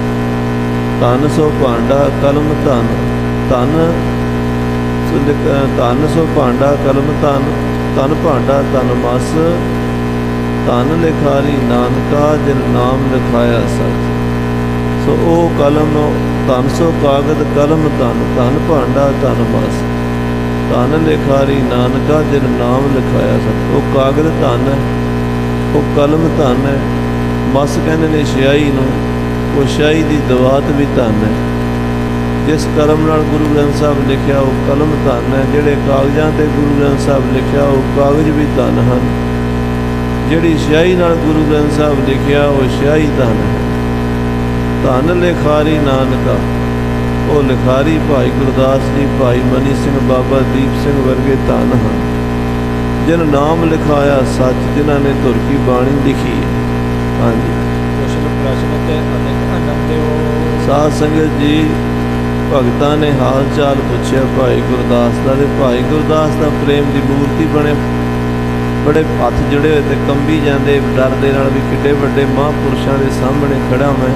ਧੰਨ ਸੋ ਭਾਂਡਾ ਕਲਮ ਧੰਨ, ਧੰਨ ਧੰਨ ਸੋ ਭਾਂਡਾ ਕਲਮ ਧੰਨ, ਧੰਨ ਭਾਂਡਾ ਧੰਨ ਮਸ, ਧੰਨ ਲਿਖਾਰੀ ਨਾਨਕਾ ਜਿਨ ਨਾਮ ਲਿਖਾਇਆ ਸੱਚ। ਸੋ ਉਹ ਕਲਮ, ਧੰਨ ਸੋ ਕਾਗਦ ਕਲਮ ਧੰਨ, ਧੰਨ ਭਾਂਡਾ ਧੰਨ ਮਸ, ਧੰਨ ਲਿਖਾਰੀ ਨਾਨਕਾ ਜਿਨ ਨਾਮ ਲਿਖਾਇਆ ਸੱਚ। ਉਹ ਕਾਗਦ ਧੰਨ ਹੈ, ਉਹ ਕਲਮ ਧੰਨ ਹੈ, ਮਸ ਕਹਿੰਦੇ ਨੇ ਸਿਆਹੀ ਨੂੰ, ਉਹ ਸਿਆਹੀ ਦੀ ਦਵਾਤ ਵੀ ਧੰਨ ਹੈ। ਜਿਸ ਕਲਮ ਨਾਲ ਗੁਰੂ ਗ੍ਰੰਥ ਸਾਹਿਬ ਲਿਖਿਆ ਉਹ ਕਲਮ ਧੰਨ ਹੈ, ਜਿਹੜੇ ਕਾਗਜ਼ਾਂ 'ਤੇ ਗੁਰੂ ਗ੍ਰੰਥ ਸਾਹਿਬ ਲਿਖਿਆ ਉਹ ਕਾਗਜ਼ ਵੀ ਧੰਨ ਹਨ। ਜਿਹੜੀ ਸਿਆਹੀ ਨਾਲ ਗੁਰੂ ਗ੍ਰੰਥ ਸਾਹਿਬ ਲਿਖਿਆ ਉਹ ਸਿਆਹੀ ਧਨ ਹੈ। ਧਨ ਲਿਖਾਰੀ ਨਾਨਕਾ, ਉਹ ਲਿਖਾਰੀ ਭਾਈ ਗੁਰਦਾਸ ਜੀ, ਭਾਈ ਮਨੀ ਸਿੰਘ, ਬਾਬਾ ਦੀਪ ਸਿੰਘ ਵਰਗੇ ਧਨ ਹਨ, ਜਿਨ ਨਾਮ ਲਿਖਾਇਆ ਸੱਚ, ਜਿਨ੍ਹਾਂ ਨੇ ਧੁਰ ਕੀ ਬਾਣੀ ਲਿਖੀ ਹੈ। ਹਾਂਜੀ, ਕੁਸ਼ਲ ਪ੍ਰਸ਼ਨ ਤੇ ਅਨੇਕ ਆਨੰਦਿਓ। ਸਾਧ ਸੰਗਤ ਜੀ, ਭਗਤਾਂ ਨੇ ਹਾਲ ਚਾਲ ਪੁੱਛਿਆ ਭਾਈ ਗੁਰਦਾਸ ਦਾ, ਤੇ ਭਾਈ ਗੁਰਦਾਸ ਦਾ ਪ੍ਰੇਮ ਦੀ ਮੂਰਤੀ ਬਣੇ, ਬੜੇ ਹੱਥ ਜੁੜੇ ਹੋਏ ਤੇ ਕੰਬੀ ਜਾਂਦੇ ਡਰ ਦੇ ਨਾਲ ਵੀ ਕਿੱਡੇ ਵੱਡੇ ਮਹਾਂਪੁਰਸ਼ਾਂ ਦੇ ਸਾਹਮਣੇ ਖੜਾ ਮੈਂ,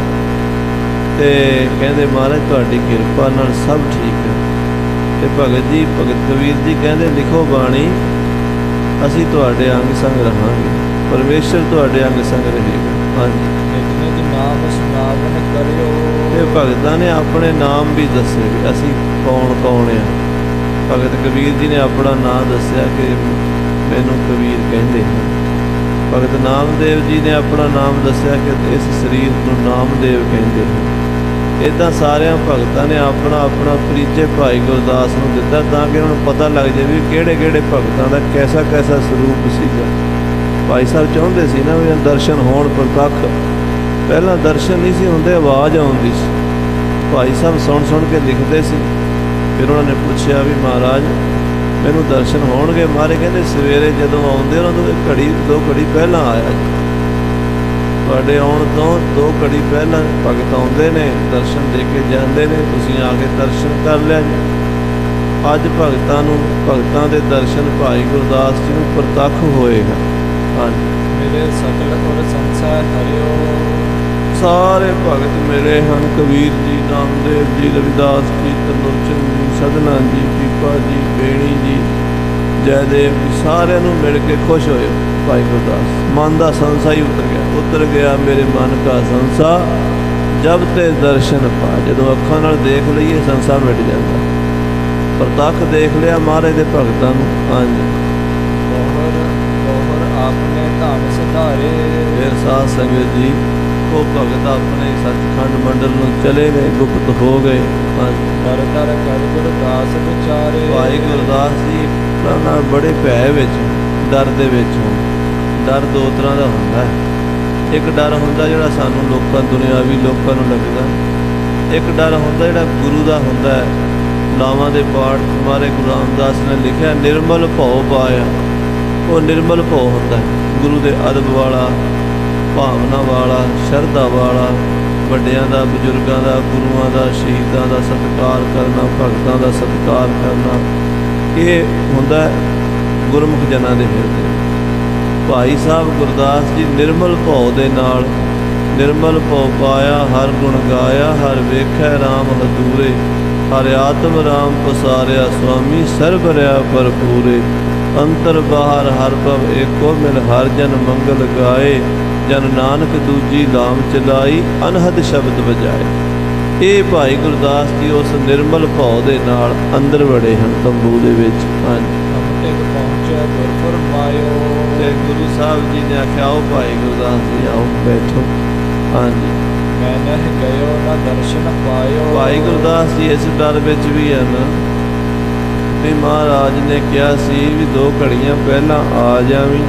ਤੇ ਕਹਿੰਦੇ ਮਹਾਰਾਜ ਤੁਹਾਡੀ ਕਿਰਪਾ ਨਾਲ ਸਭ ਠੀਕ ਹੈ। ਤੇ ਭਗਤ ਜੀ, ਭਗਤ ਕਬੀਰ ਜੀ ਕਹਿੰਦੇ ਲਿਖੋ ਬਾਣੀ, ਅਸੀਂ ਤੁਹਾਡੇ ਅੰਗ ਸੰਗ ਰਹਾਂਗੇ, ਪਰਮੇਸ਼ਰ ਤੁਹਾਡੇ ਅੰਗ ਸੰਗ ਰਹੇਗਾ। ਹਾਂਜੀ, ਨਿਤ ਨਿਤ ਨਾਮ ਸੁਨਾਵਨ ਕਰਿਓ। ਤੇ ਭਗਤਾਂ ਨੇ ਆਪਣੇ ਨਾਮ ਵੀ ਦੱਸੇ ਵੀ ਅਸੀਂ ਕੌਣ ਕੌਣ ਆ। ਭਗਤ ਕਬੀਰ ਜੀ ਨੇ ਆਪਣਾ ਨਾਮ ਦੱਸਿਆ ਕਿ ਮੈਨੂੰ ਕਬੀਰ ਕਹਿੰਦੇ ਹਨ। ਭਗਤ ਨਾਮਦੇਵ ਜੀ ਨੇ ਆਪਣਾ ਨਾਮ ਦੱਸਿਆ ਕਿ ਇਸ ਸਰੀਰ ਨੂੰ ਨਾਮਦੇਵ ਕਹਿੰਦੇ ਹਨ। ਇੱਦਾਂ ਸਾਰਿਆਂ ਭਗਤਾਂ ਨੇ ਆਪਣਾ ਆਪਣਾ ਪਰਿਚੈ ਭਾਈ ਗੁਰਦਾਸ ਨੂੰ ਦਿੱਤਾ, ਤਾਂ ਕਿ ਉਹਨਾਂ ਨੂੰ ਪਤਾ ਲੱਗ ਜਾਵੇ ਵੀ ਕਿਹੜੇ ਕਿਹੜੇ ਭਗਤਾਂ ਦਾ ਕੈਸਾ ਕੈਸਾ ਸਰੂਪ ਸੀਗਾ। ਭਾਈ ਸਾਹਿਬ ਚਾਹੁੰਦੇ ਸੀ ਨਾ ਵੀ ਦਰਸ਼ਨ ਹੋਣ ਪ੍ਰਤੱਖ। ਪਹਿਲਾਂ ਦਰਸ਼ਨ ਨਹੀਂ ਸੀ ਹੁੰਦੇ, ਆਵਾਜ਼ ਆਉਂਦੀ ਸੀ। ਭਾਈ ਸਾਹਿਬ ਸੁਣ ਸੁਣ ਕੇ ਲਿਖਦੇ ਸੀ। ਫਿਰ ਉਹਨਾਂ ਨੇ ਪੁੱਛਿਆ ਵੀ ਮਹਾਰਾਜ ਮੈਨੂੰ ਦਰਸ਼ਨ ਹੋਣਗੇ? ਮਹਾਰਾਜ ਕਹਿੰਦੇ ਸਵੇਰੇ ਜਦੋਂ ਆਉਂਦੇ ਉਹਨਾਂ ਤੋਂ ਇੱਕ ਘੜੀ ਦੋ ਘੜੀ ਪਹਿਲਾਂ ਆਇਆ ਜੀ, ਤੁਹਾਡੇ ਆਉਣ ਤੋਂ ਦੋ ਘੜੀ ਪਹਿਲਾਂ ਭਗਤ ਆਉਂਦੇ ਨੇ, ਦਰਸ਼ਨ ਦੇ ਕੇ ਜਾਂਦੇ ਨੇ, ਤੁਸੀਂ ਆ ਕੇ ਦਰਸ਼ਨ ਕਰ ਲਿਆ ਜੀ। ਅੱਜ ਭਗਤਾਂ ਨੂੰ, ਭਗਤਾਂ ਦੇ ਦਰਸ਼ਨ ਭਾਈ ਗੁਰਦਾਸ ਜੀ ਨੂੰ ਪ੍ਰਤੱਖ ਹੋਏਗਾ। ਹਾਂਜੀ, ਮੇਰੇ ਸਕਲ ਔਰ ਸੰਸਾਰ ਹਰਿਓ। ਸਾਰੇ ਭਗਤ ਮੇਰੇ ਹਨ, ਕਬੀਰ ਜੀ, ਨਾਮਦੇਵ ਜੀ, ਰਵਿਦਾਸ ਜੀ, ਤਰਲੋਚਨ ਜੀ, ਸਦਨਾ ਜੀ, ਪੀਪਾ ਜੀ, ਬੇਣੀ ਜੀ, ਜੈਦੇਵ ਜੀ, ਸਾਰਿਆਂ ਨੂੰ ਮਿਲ ਕੇ ਖੁਸ਼ ਹੋਏ। ਭਾਈ ਗੁਰਦਾਸ ਮਨ ਦਾ ਸੰਸਾ ਹੀ ਉਤਰ ਗਿਆ, ਉਤਰ ਗਿਆ ਮੇਰੇ ਮਨ ਦਾ ਸੰਸਾ ਜਬ ਤੇ ਦਰਸ਼ਨ ਪਾ। ਜਦੋਂ ਅੱਖਾਂ ਨਾਲ ਦੇਖ ਲਈਏ ਸੰਸਾ ਮਿਟ ਜਾਂਦਾ। ਪ੍ਰਤੱਖ ਦੇਖ ਲਿਆ ਮਹਾਰਾਜ ਦੇ ਭਗਤਾਂ ਨੂੰ। ਹਾਂਜੀ, ਬੋਹਰ ਬੋਹਰ ਆਪਣੇ ਧਾਮ ਸਿਧਾਰੇ। ਫਿਰ ਸਾਧ ਸੰਗਤ ਜੀ, ਉਹ ਭਗਤ ਆਪਣੇ ਸੱਚਖੰਡ ਮੰਡਲ ਨੂੰ ਚਲੇ ਗਏ, ਗੁਪਤ ਹੋ ਗਏ। ਹਾਂਜੀ, ਕਰ ਕਰ ਕਰ ਗੁਰਦਾਸ ਵਿਚਾਰੇ। ਭਾਈ ਗੁਰਦਾਸ ਜੀ ਨਾਲ ਬੜੇ ਭੈ ਵਿੱਚ, ਡਰ ਦੇ ਵਿੱਚ ਹੋ। ਡਰ ਦੋ ਤਰ੍ਹਾਂ ਦਾ ਹੁੰਦਾ ਹੈ। ਇੱਕ ਡਰ ਹੁੰਦਾ ਜਿਹੜਾ ਸਾਨੂੰ ਲੋਕਾਂ, ਦੁਨਿਆਵੀ ਲੋਕਾਂ ਨੂੰ ਲੱਗਦਾ। ਇੱਕ ਡਰ ਹੁੰਦਾ ਜਿਹੜਾ ਗੁਰੂ ਦਾ ਹੁੰਦਾ ਹੈ। ਨਾਵਾਂ ਦੇ ਪਾਠ ਹਮਾਰੇ ਗੁਰੂ ਰਾਮਦਾਸ ਨੇ ਲਿਖਿਆ, ਨਿਰਮਲ ਭਉ ਪਾਇਆ। ਉਹ ਨਿਰਮਲ ਭਉ ਹੁੰਦਾ ਹੈ, ਗੁਰੂ ਦੇ ਅਦਬ ਵਾਲਾ, ਭਾਵਨਾ ਵਾਲਾ, ਸ਼ਰਧਾ ਵਾਲਾ, ਵੱਡਿਆਂ ਦਾ, ਬਜ਼ੁਰਗਾਂ ਦਾ, ਗੁਰੂਆਂ ਦਾ, ਸ਼ਹੀਦਾਂ ਦਾ ਸਤਿਕਾਰ ਕਰਨਾ, ਭਗਤਾਂ ਦਾ ਸਤਿਕਾਰ ਕਰਨਾ। ਇਹ ਹੁੰਦਾ ਗੁਰਮੁਖ ਜਨਾਂ ਦੇ ਹਿਰਦੇ। ਭਾਈ ਸਾਹਿਬ ਗੁਰਦਾਸ ਜੀ ਨਿਰਮਲ ਭਉ ਦੇ ਨਾਲ, ਨਿਰਮਲ ਭਉ ਪਾਇਆ ਹਰ ਗੁਣ ਗਾਇਆ, ਹਰ ਵੇਖੈ ਰਾਮ ਹਦੂਰੇ, ਹਰ ਆਤਮ ਰਾਮ ਪਸਾਰਿਆ, ਸੁਆਮੀ ਸਰਬ ਰਿਆ ਭਰਪੂਰੇ। ਅੰਤਰ ਬਾਹਰ ਹਰ ਭਵ ਏਕੋ, ਮਿਲ ਹਰ ਜਨ ਮੰਗਲ ਗਾਏ, ਜਨ ਨਾਨਕ ਦੂਜੀ ਲਾਮ ਚਲਾਈ, ਅਨਹਦ ਸ਼ਬਦ ਵਜਾਏ। ਇਹ ਭਾਈ ਗੁਰਦਾਸ ਜੀ ਉਸ ਨਿਰਮਲ ਭਉ ਦੇ ਨਾਲ ਅੰਦਰ ਵੜੇ ਹਨ ਤੰਬੂ ਦੇ ਵਿੱਚ। ਹਾਂਜੀ, ਅਮਟੇ ਪਹੁੰਚਿਆ ਗੁਰਪੁਰ ਪਾਇਓ। ਤੇ ਗੁਰੂ ਸਾਹਿਬ ਜੀ ਨੇ ਆਖਿਆ ਆਓ ਭਾਈ ਗੁਰਦਾਸ ਜੀ ਆਓ ਬੈਠੋ। ਹਾਂਜੀ, ਮੈਂ ਨਹਿ ਗਇਓ ਨਾ ਦਰਸ਼ਨ ਪਾਇਓ। ਭਾਈ ਗੁਰਦਾਸ ਜੀ ਇਸ ਡਰ ਵਿੱਚ ਵੀ ਹਨ ਵੀ ਮਹਾਰਾਜ ਨੇ ਕਿਹਾ ਸੀ ਵੀ ਦੋ ਘੜੀਆਂ ਪਹਿਲਾਂ ਆ ਜਾਵੀਂ,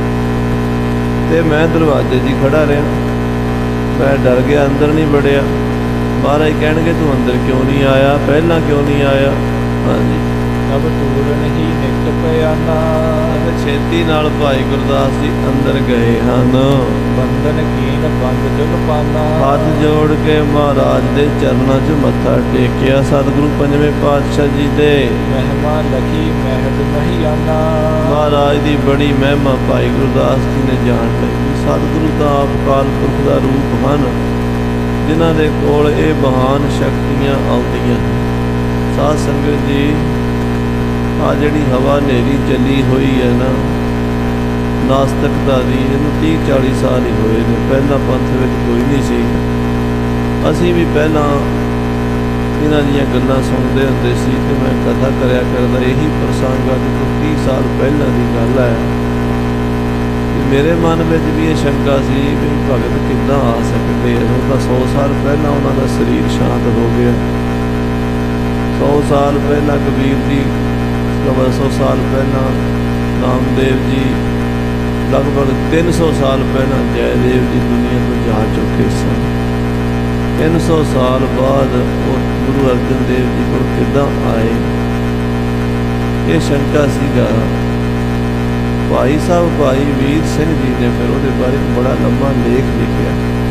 ਤੇ ਮੈਂ ਦਰਵਾਜ਼ੇ 'ਚ ਖੜਾ ਰਿਹਾ। ਮੈਂ ਡਰ ਗਿਆ, ਅੰਦਰ ਨਹੀਂ ਵੜਿਆ। ਮਹਾਰਾਜ ਕਹਿਣਗੇ ਤੂੰ ਅੰਦਰ ਕਿਉਂ ਨਹੀਂ ਆਇਆ, ਪਹਿਲਾਂ ਕਿਉਂ ਨਹੀਂ ਆਇਆ? ਹਾਂਜੀ, ਅਬ ਦੂਰ ਨਹੀਂ ਨਿਕਟ ਪਿਆਨਾ। ਛੇਤੀ ਨਾਲ ਭਾਈ ਗੁਰਦਾਸ ਜੀ ਅੰਦਰ ਗਏ ਹਨ। ਬੰਧਨ ਕੀਨ ਬੰਦ ਜੁਗ ਪਾਨਾ। ਹੱਥ ਜੋੜ ਕੇ ਮਹਾਰਾਜ ਦੇ ਚਰਨਾਂ 'ਚ ਮੱਥਾ ਟੇਕਿਆ। ਸਤਿਗੁਰੂ ਪੰਜਵੇਂ ਪਾਤਸ਼ਾਹ ਜੀ ਦੇ ਮਹਿਮਾ ਲਖੀ ਮਹਿਦ ਨਹੀਂ ਆਨਾ। ਮਹਾਰਾਜ ਦੀ ਬੜੀ ਮਹਿਮਾ ਭਾਈ ਗੁਰਦਾਸ ਜੀ ਨੇ ਜਾਣ ਲਈ। ਸਤਿਗੁਰੂ ਤਾਂ ਆਪ ਕਾਲ ਪੁਰਖ ਦਾ ਰੂਪ ਹਨ, ਜਿਨ੍ਹਾਂ ਦੇ ਕੋਲ ਇਹ ਮਹਾਨ ਸ਼ਕਤੀਆਂ ਆਉਂਦੀਆਂ। ਸਾਧ ਸੰਗਤ ਜੀ, ਆ ਜਿਹੜੀ ਹਵਾ ਹਨੇਰੀ ਚੱਲੀ ਹੋਈ ਹੈ ਨਾ ਨਾਸਤਕਤਾ ਦੀ, ਇਹਨੂੰ ਤੀਹ ਚਾਲੀ ਸਾਲ ਹੀ ਹੋਏ ਨੇ। ਪਹਿਲਾਂ ਪੰਥ ਵਿੱਚ ਕੋਈ ਨਹੀਂ ਸੀ। ਅਸੀਂ ਵੀ ਪਹਿਲਾਂ ਇਹਨਾਂ ਦੀਆਂ ਗੱਲਾਂ ਸੁਣਦੇ ਹੁੰਦੇ ਸੀ, ਤੇ ਮੈਂ ਕਥਾ ਕਰਿਆ ਕਰਦਾ ਇਹੀ ਪ੍ਰਸੰਗ ਅੱਜ ਤੋਂ ਤੀਹ ਸਾਲ ਪਹਿਲਾਂ ਦੀ ਗੱਲ ਹੈ। ਮੇਰੇ ਮਨ ਵਿੱਚ ਵੀ ਇਹ ਸ਼ੰਕਾ ਸੀ ਵੀ ਭਗਤ ਕਿੱਦਾਂ ਆ ਸਕਦੇ ਆ। ਉਹ ਤਾਂ ਸੌ ਸਾਲ ਪਹਿਲਾਂ ਉਹਨਾਂ ਦਾ ਸਰੀਰ ਸ਼ਾਂਤ ਹੋ ਗਿਆ। ਸੌ ਸਾਲ ਪਹਿਲਾਂ ਕਬੀਰ ਜੀ, ਸਵਾ ਸੌ ਸਾਲ ਪਹਿਲਾਂ ਨਾਮਦੇਵ ਜੀ, ਲਗਭਗ ਤਿੰਨ ਸੌ ਸਾਲ ਪਹਿਲਾਂ ਜੈਦੇਵ ਜੀ ਦੁਨੀਆ ਤੋਂ ਜਾ ਚੁੱਕੇ ਸਨ। ਤਿੰਨ ਸੌ ਸਾਲ ਬਾਅਦ ਉਹ ਗੁਰੂ ਅਰਜਨ ਦੇਵ ਜੀ ਕੋਲ ਕਿੱਦਾਂ ਆਏ, ਇਹ ਸ਼ੰਕਾ ਸੀਗਾ। ਭਾਈ ਸਾਹਿਬ ਭਾਈ ਵੀਰ ਸਿੰਘ ਜੀ ਨੇ ਫਿਰ ਉਹਦੇ ਬਾਰੇ ਬੜਾ ਲੰਮਾ ਲੇਖ ਲਿਖਿਆ।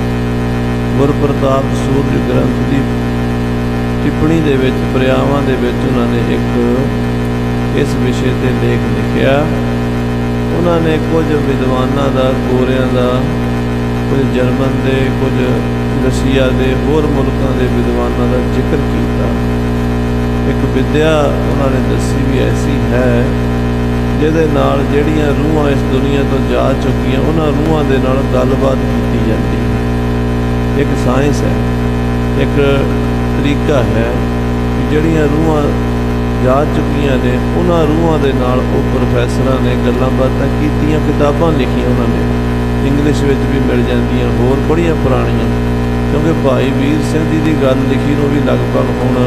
ਗੁਰਪ੍ਰਤਾਪ ਸੂਰਜ ਗ੍ਰੰਥ ਦੀ ਟਿੱਪਣੀ ਦੇ ਵਿੱਚ, ਪ੍ਰਿਆਵਾਂ ਦੇ ਵਿੱਚ ਉਹਨਾਂ ਨੇ ਇੱਕ ਇਸ ਵਿਸ਼ੇ 'ਤੇ ਲੇਖ ਲਿਖਿਆ। ਉਹਨਾਂ ਨੇ ਕੁਝ ਵਿਦਵਾਨਾਂ ਦਾ, ਗੋਰਿਆਂ ਦਾ, ਕੁਝ ਜਰਮਨ ਦੇ, ਕੁਝ ਰਸ਼ੀਆ ਦੇ, ਹੋਰ ਮੁਲਕਾਂ ਦੇ ਵਿਦਵਾਨਾਂ ਦਾ ਜ਼ਿਕਰ ਕੀਤਾ। ਇੱਕ ਵਿਦਿਆ ਉਹਨਾਂ ਨੇ ਦੱਸੀ ਵੀ ਐਸੀ ਹੈ ਜਿਹਦੇ ਨਾਲ ਜਿਹੜੀਆਂ ਰੂਹਾਂ ਇਸ ਦੁਨੀਆ ਤੋਂ ਜਾ ਚੁੱਕੀਆਂ ਉਹਨਾਂ ਰੂਹਾਂ ਦੇ ਨਾਲ ਗੱਲਬਾਤ ਕੀਤੀ ਜਾਂਦੀ ਹੈ। ਇੱਕ ਸਾਇੰਸ ਹੈ, ਇੱਕ ਤਰੀਕਾ ਹੈ ਕਿ ਜਿਹੜੀਆਂ ਰੂਹਾਂ ਜਾ ਚੁੱਕੀਆਂ ਨੇ ਉਹਨਾਂ ਰੂਹਾਂ ਦੇ ਨਾਲ ਉਹ ਪ੍ਰੋਫੈਸਰਾਂ ਨੇ ਗੱਲਾਂ ਬਾਤਾਂ ਕੀਤੀਆਂ, ਕਿਤਾਬਾਂ ਲਿਖੀਆਂ ਉਹਨਾਂ ਨੇ, ਇੰਗਲਿਸ਼ ਵਿੱਚ ਵੀ ਮਿਲ ਜਾਂਦੀਆਂ, ਹੋਰ ਬੜੀਆਂ ਪੁਰਾਣੀਆਂ। ਕਿਉਂਕਿ ਭਾਈ ਵੀਰ ਸਿੰਘ ਜੀ ਦੀ ਗੱਲ ਲਿਖੀ ਨੂੰ ਵੀ ਲਗਭਗ ਹੁਣ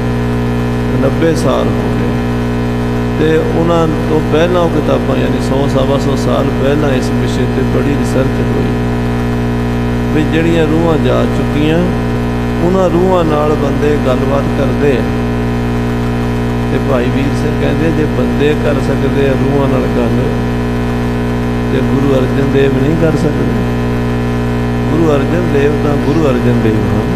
ਨੱਬੇ ਸਾਲ ਹੋ ਗਏ, ਅਤੇ ਉਹਨਾਂ ਤੋਂ ਪਹਿਲਾਂ ਉਹ ਕਿਤਾਬਾਂ ਯਾਨੀ ਸੌ ਸਵਾ ਸੌ ਸਾਲ ਪਹਿਲਾਂ ਇਸ ਵਿਸ਼ੇ 'ਤੇ ਬੜੀ ਰਿਸਰਚ ਹੋਈ ਵੀ ਜਿਹੜੀਆਂ ਰੂਹਾਂ ਜਾ ਚੁੱਕੀਆਂ ਉਹਨਾਂ ਰੂਹਾਂ ਨਾਲ ਬੰਦੇ ਗੱਲਬਾਤ ਕਰਦੇ ਆ। ਅਤੇ ਭਾਈ ਵੀਰ ਸਿੰਘ ਕਹਿੰਦੇ ਜੇ ਬੰਦੇ ਕਰ ਸਕਦੇ ਆ ਰੂਹਾਂ ਨਾਲ ਗੱਲ, ਅਤੇ ਗੁਰੂ ਅਰਜਨ ਦੇਵ ਨਹੀਂ ਕਰ ਸਕਦੇ। ਗੁਰੂ ਅਰਜਨ ਦੇਵ ਤਾਂ ਗੁਰੂ ਅਰਜਨ ਦੇਵ ਹਨ,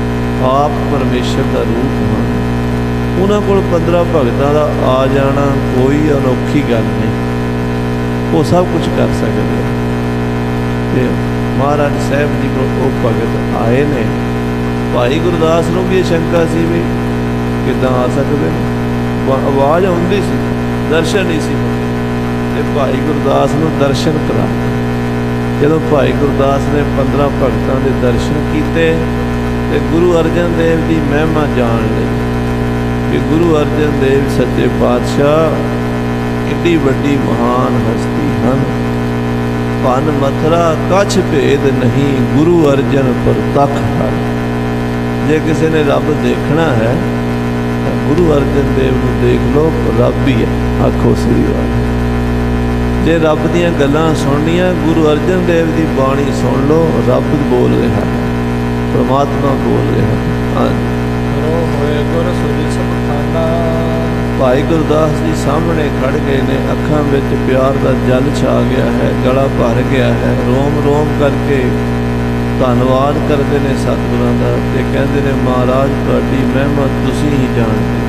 ਆਪ ਪਰਮੇਸ਼ਰ ਦਾ ਰੂਪ ਹਨ। ਉਹਨਾਂ ਕੋਲ ਪੰਦਰਾਂ ਭਗਤਾਂ ਦਾ ਆ ਜਾਣਾ ਕੋਈ ਅਨੋਖੀ ਗੱਲ ਨਹੀਂ, ਉਹ ਸਭ ਕੁਝ ਕਰ ਸਕਦੇ। ਅਤੇ ਮਹਾਰਾਜ ਸਾਹਿਬ ਜੀ ਕੋਲ ਉਹ ਭਗਤ ਆਏ ਨੇ। ਭਾਈ ਗੁਰਦਾਸ ਨੂੰ ਵੀ ਇਹ ਸ਼ੰਕਾ ਸੀ ਵੀ ਕਿੱਦਾਂ ਆ ਸਕਦੇ ਨੇ, ਆਵਾਜ਼ ਆਉਂਦੀ ਸੀ, ਦਰਸ਼ਨ ਨਹੀਂ ਸੀ ਹੁੰਦੇ, ਅਤੇ ਭਾਈ ਗੁਰਦਾਸ ਨੂੰ ਦਰਸ਼ਨ ਕਰਾ। ਜਦੋਂ ਭਾਈ ਗੁਰਦਾਸ ਨੇ ਪੰਦਰਾਂ ਭਗਤਾਂ ਦੇ ਦਰਸ਼ਨ ਕੀਤੇ ਅਤੇ ਗੁਰੂ ਅਰਜਨ ਦੇਵ ਦੀ ਮਹਿਮਾ ਜਾਣ ਲਈ ਕਿ ਗੁਰੂ ਅਰਜਨ ਦੇਵ ਸੱਚੇ ਪਾਤਸ਼ਾਹ ਏਡੀ ਵੱਡੀ ਮਹਾਨ ਹਸਤੀ ਹਨ। ਭੰਨ ਮਥੁਰਾ ਕਛ ਭੇਦ ਨਹੀਂ, ਗੁਰੂ ਅਰਜਨ ਪ੍ਰਤੱਖ ਹਨ। ਜੇ ਕਿਸੇ ਨੇ ਰੱਬ ਦੇਖਣਾ ਹੈ ਤਾਂ ਗੁਰੂ ਅਰਜਨ ਦੇਵ ਨੂੰ ਦੇਖ ਲਓ, ਰੱਬ ਹੀ ਹੈ, ਆਖੋ ਸ੍ਰੀ ਵਾਹਿਗੁਰੂ। ਜੇ ਰੱਬ ਦੀਆਂ ਗੱਲਾਂ ਸੁਣਨੀਆਂ, ਗੁਰੂ ਅਰਜਨ ਦੇਵ ਦੀ ਬਾਣੀ ਸੁਣ ਲਓ, ਰੱਬ ਬੋਲ ਰਿਹਾ ਹੈ, ਪਰਮਾਤਮਾ ਬੋਲ ਰਿਹਾ ਹੈ। ਹਾਂਜੀ, ਹੋਏ ਗੁਰ ਸੁਣੀ ਸਭ ਖਾਨਾ। ਭਾਈ ਗੁਰਦਾਸ ਜੀ ਸਾਹਮਣੇ ਖੜ ਗਏ ਨੇ, ਅੱਖਾਂ ਵਿੱਚ ਪਿਆਰ ਦਾ ਜਲ ਛਾ ਗਿਆ ਹੈ, ਗਲਾ ਭਰ ਗਿਆ ਹੈ, ਰੋਮ ਰੋਮ ਕਰਕੇ ਧੰਨਵਾਦ ਕਰਦੇ ਨੇ ਸਤਿਗੁਰਾਂ ਦਾ, ਅਤੇ ਕਹਿੰਦੇ ਨੇ ਮਹਾਰਾਜ ਤੁਹਾਡੀ ਮਹਿਮਾ ਤੁਸੀਂ ਹੀ ਜਾਣਦੇ,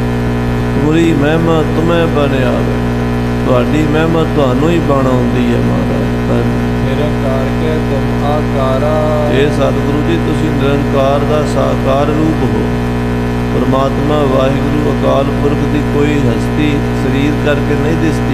ਪੂਰੀ ਮਹਿਮਾ ਤੁਮੇ ਬਣਿਆ, ਤੁਹਾਡੀ ਮਹਿਮਾ ਤੁਹਾਨੂੰ ਹੀ ਬਣ ਆਉਂਦੀ ਹੈ ਮਹਾਰਾਜ। ਨਿਰੰਕਾਰ ਕੇ ਤੁਮ ਆਕਾਰਾ। ਇਹ ਸਤਿਗੁਰੂ ਜੀ ਤੁਸੀਂ ਨਿਰੰਕਾਰ ਦਾ ਸਾਕਾਰ ਰੂਪ ਹੋ। ਪਰਮਾਤਮਾ ਵਾਹਿਗੁਰੂ ਅਕਾਲ ਪੁਰਖ ਦੀ ਕੋਈ ਹਸਤੀ ਸਰੀਰ ਕਰਕੇ ਨਹੀਂ ਦਿਸਦੀ,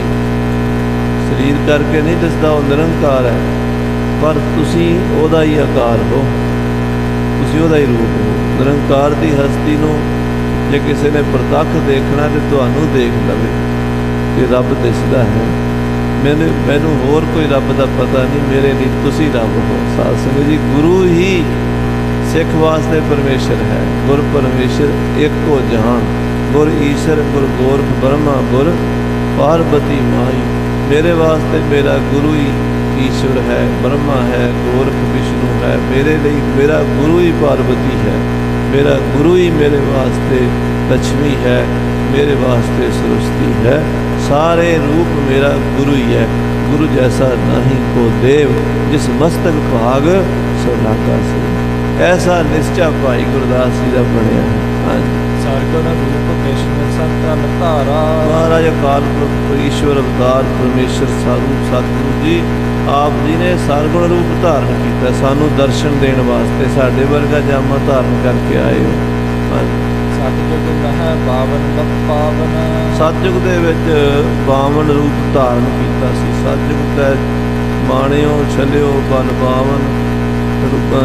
ਸਰੀਰ ਕਰਕੇ ਨਹੀਂ ਦਿਸਦਾ, ਉਹ ਨਿਰੰਕਾਰ ਹੈ, ਪਰ ਤੁਸੀਂ ਉਹਦਾ ਹੀ ਆਕਾਰ ਹੋ, ਤੁਸੀਂ ਉਹਦਾ ਹੀ ਰੂਪ ਹੋ। ਨਿਰੰਕਾਰ ਦੀ ਹਸਤੀ ਨੂੰ ਜੇ ਕਿਸੇ ਨੇ ਪ੍ਰਤੱਖ ਦੇਖਣਾ ਤਾਂ ਤੁਹਾਨੂੰ ਦੇਖ ਲਵੇ ਕਿ ਰੱਬ ਦਿਸਦਾ ਹੈ। ਮੈਨੂੰ ਮੈਨੂੰ ਹੋਰ ਕੋਈ ਰੱਬ ਦਾ ਪਤਾ ਨਹੀਂ, ਮੇਰੇ ਲਈ ਤੁਸੀਂ ਰੱਬ ਹੋ। ਸਾਧ ਸੰਗਤ ਜੀ, ਗੁਰੂ ਹੀ ਸਿੱਖ ਵਾਸਤੇ ਪਰਮੇਸ਼ਰ ਹੈ। ਗੁਰ ਪਰਮੇਸ਼ਰ ਇੱਕੋ ਜਹਾਨ, ਗੁਰ ਈਸ਼ਰ, ਗੁਰ ਗੋਰਖ ਬ੍ਰਹਮਾ, ਗੁਰ ਪਾਰਬਤੀ ਮਾਈ। ਮੇਰੇ ਵਾਸਤੇ ਮੇਰਾ ਗੁਰੂ ਹੀ ਈਸ਼ਵਰ ਹੈ, ਬ੍ਰਹਮਾ ਹੈ, ਗੋਰਖ ਵਿਸ਼ਨੂੰ ਹੈ। ਮੇਰੇ ਲਈ ਮੇਰਾ ਗੁਰੂ ਹੀ ਪਾਰਬਤੀ ਹੈ, ਮੇਰਾ ਗੁਰੂ ਹੀ ਮੇਰੇ ਵਾਸਤੇ ਲక్ష్ਮੀ ਹੈ, ਮੇਰੇ ਵਾਸਤੇ ਸਰਸਤੀ ਹੈ। ਸਾਰੇ ਰੂਪ ਮੇਰਾ ਗੁਰੂ ਹੀ ਹੈ। ਗੁਰੂ ਜੈਸਾ ਨਹੀਂ ਕੋ ਦੇਵ, ਜਿਸ ਮਸਤਕ ਭਾਗ ਸੋ ਲਾਗਾ ਸੇ। ਐਸਾ ਨਿਸ਼ਚਾ ਭਾਈ ਗੁਰਦਾਸ ਜੀ ਦਾ ਬਣਿਆ ਹੈ। ਹਾਂਜੀ, ਸਰਗੁਣ ਰੂਪ ਵਿਸ਼ਨੂੰ ਸੰਤਨ ਧਾਰਾ। ਮਹਾਰਾਜ ਅਕਾਲ ਪੁਰਖ ਈਸ਼ਵਰ ਅਵਤਾਰ ਪਰਮੇਸ਼ਰ ਸਰੂਪ ਸਤਿਗੁਰੂ ਜੀ ਆਪ ਜੀ ਨੇ ਸਰਗੁਣ ਰੂਪ ਧਾਰਨ ਕੀਤਾ ਸਾਨੂੰ ਦਰਸ਼ਨ ਦੇਣ ਵਾਸਤੇ। ਸਾਡੇ ਵਰਗਾ ਜਾਮਾ ਧਾਰਨ ਕਰਕੇ ਆਏ ਹੋ। ਹਾਂਜੀ, ਸਤਿਯੁਗ ਮਹਿ ਬਾਵਨ ਪਾਵਨ। ਸਤਿਯੁਗ ਦੇ ਵਿੱਚ ਬਾਵਨ ਰੂਪ ਧਾਰਨ ਕੀਤਾ ਸੀ। ਸਤਿਯੁਗ ਤੈ ਮਾਣਿਓ ਛਲਿਓ ਬਲ ਬਾਵਨ ਰੂਪਾਂ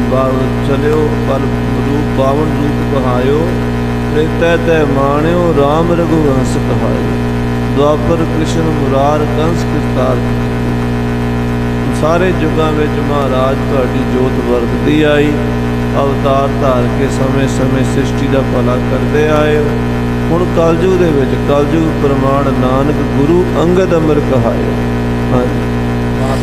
ਚਲਿਓ, ਬਲ ਰੂਪ ਬਾਵਨ ਰੂਪ ਕਹਾਇਓ। ਤ੍ਰੇਤੈ ਤੈ ਮਾਣਿਓ ਰਾਮ ਰਘੁਵੰਸ਼ ਕਹਾਇਓ। ਦੁਆਪਰ ਕ੍ਰਿਸ਼ਨ ਮੁਰਾਰ ਕੰਸ ਕਿਰਤਾਰ। ਸਾਰੇ ਯੁੱਗਾਂ ਵਿੱਚ ਮਹਾਰਾਜ ਤੁਹਾਡੀ ਜੋਤ ਵਰਤਦੀ ਆਈ। ਅਵਤਾਰ ਧਾਰ ਕੇ ਸਮੇਂ ਸਮੇਂ ਸ੍ਰਿਸ਼ਟੀ ਦਾ ਭਲਾ ਕਰਦੇ ਆਏ ਹੋ। ਹੁਣ ਕਲਯੁਗ ਦੇ ਵਿੱਚ ਕਲਯੁਗ ਪ੍ਰਮਾਣ ਨਾਨਕ ਗੁਰੂ ਅੰਗਦ ਅਮਰ ਕਹਾਇਓ। ਹਾਂਜੀ,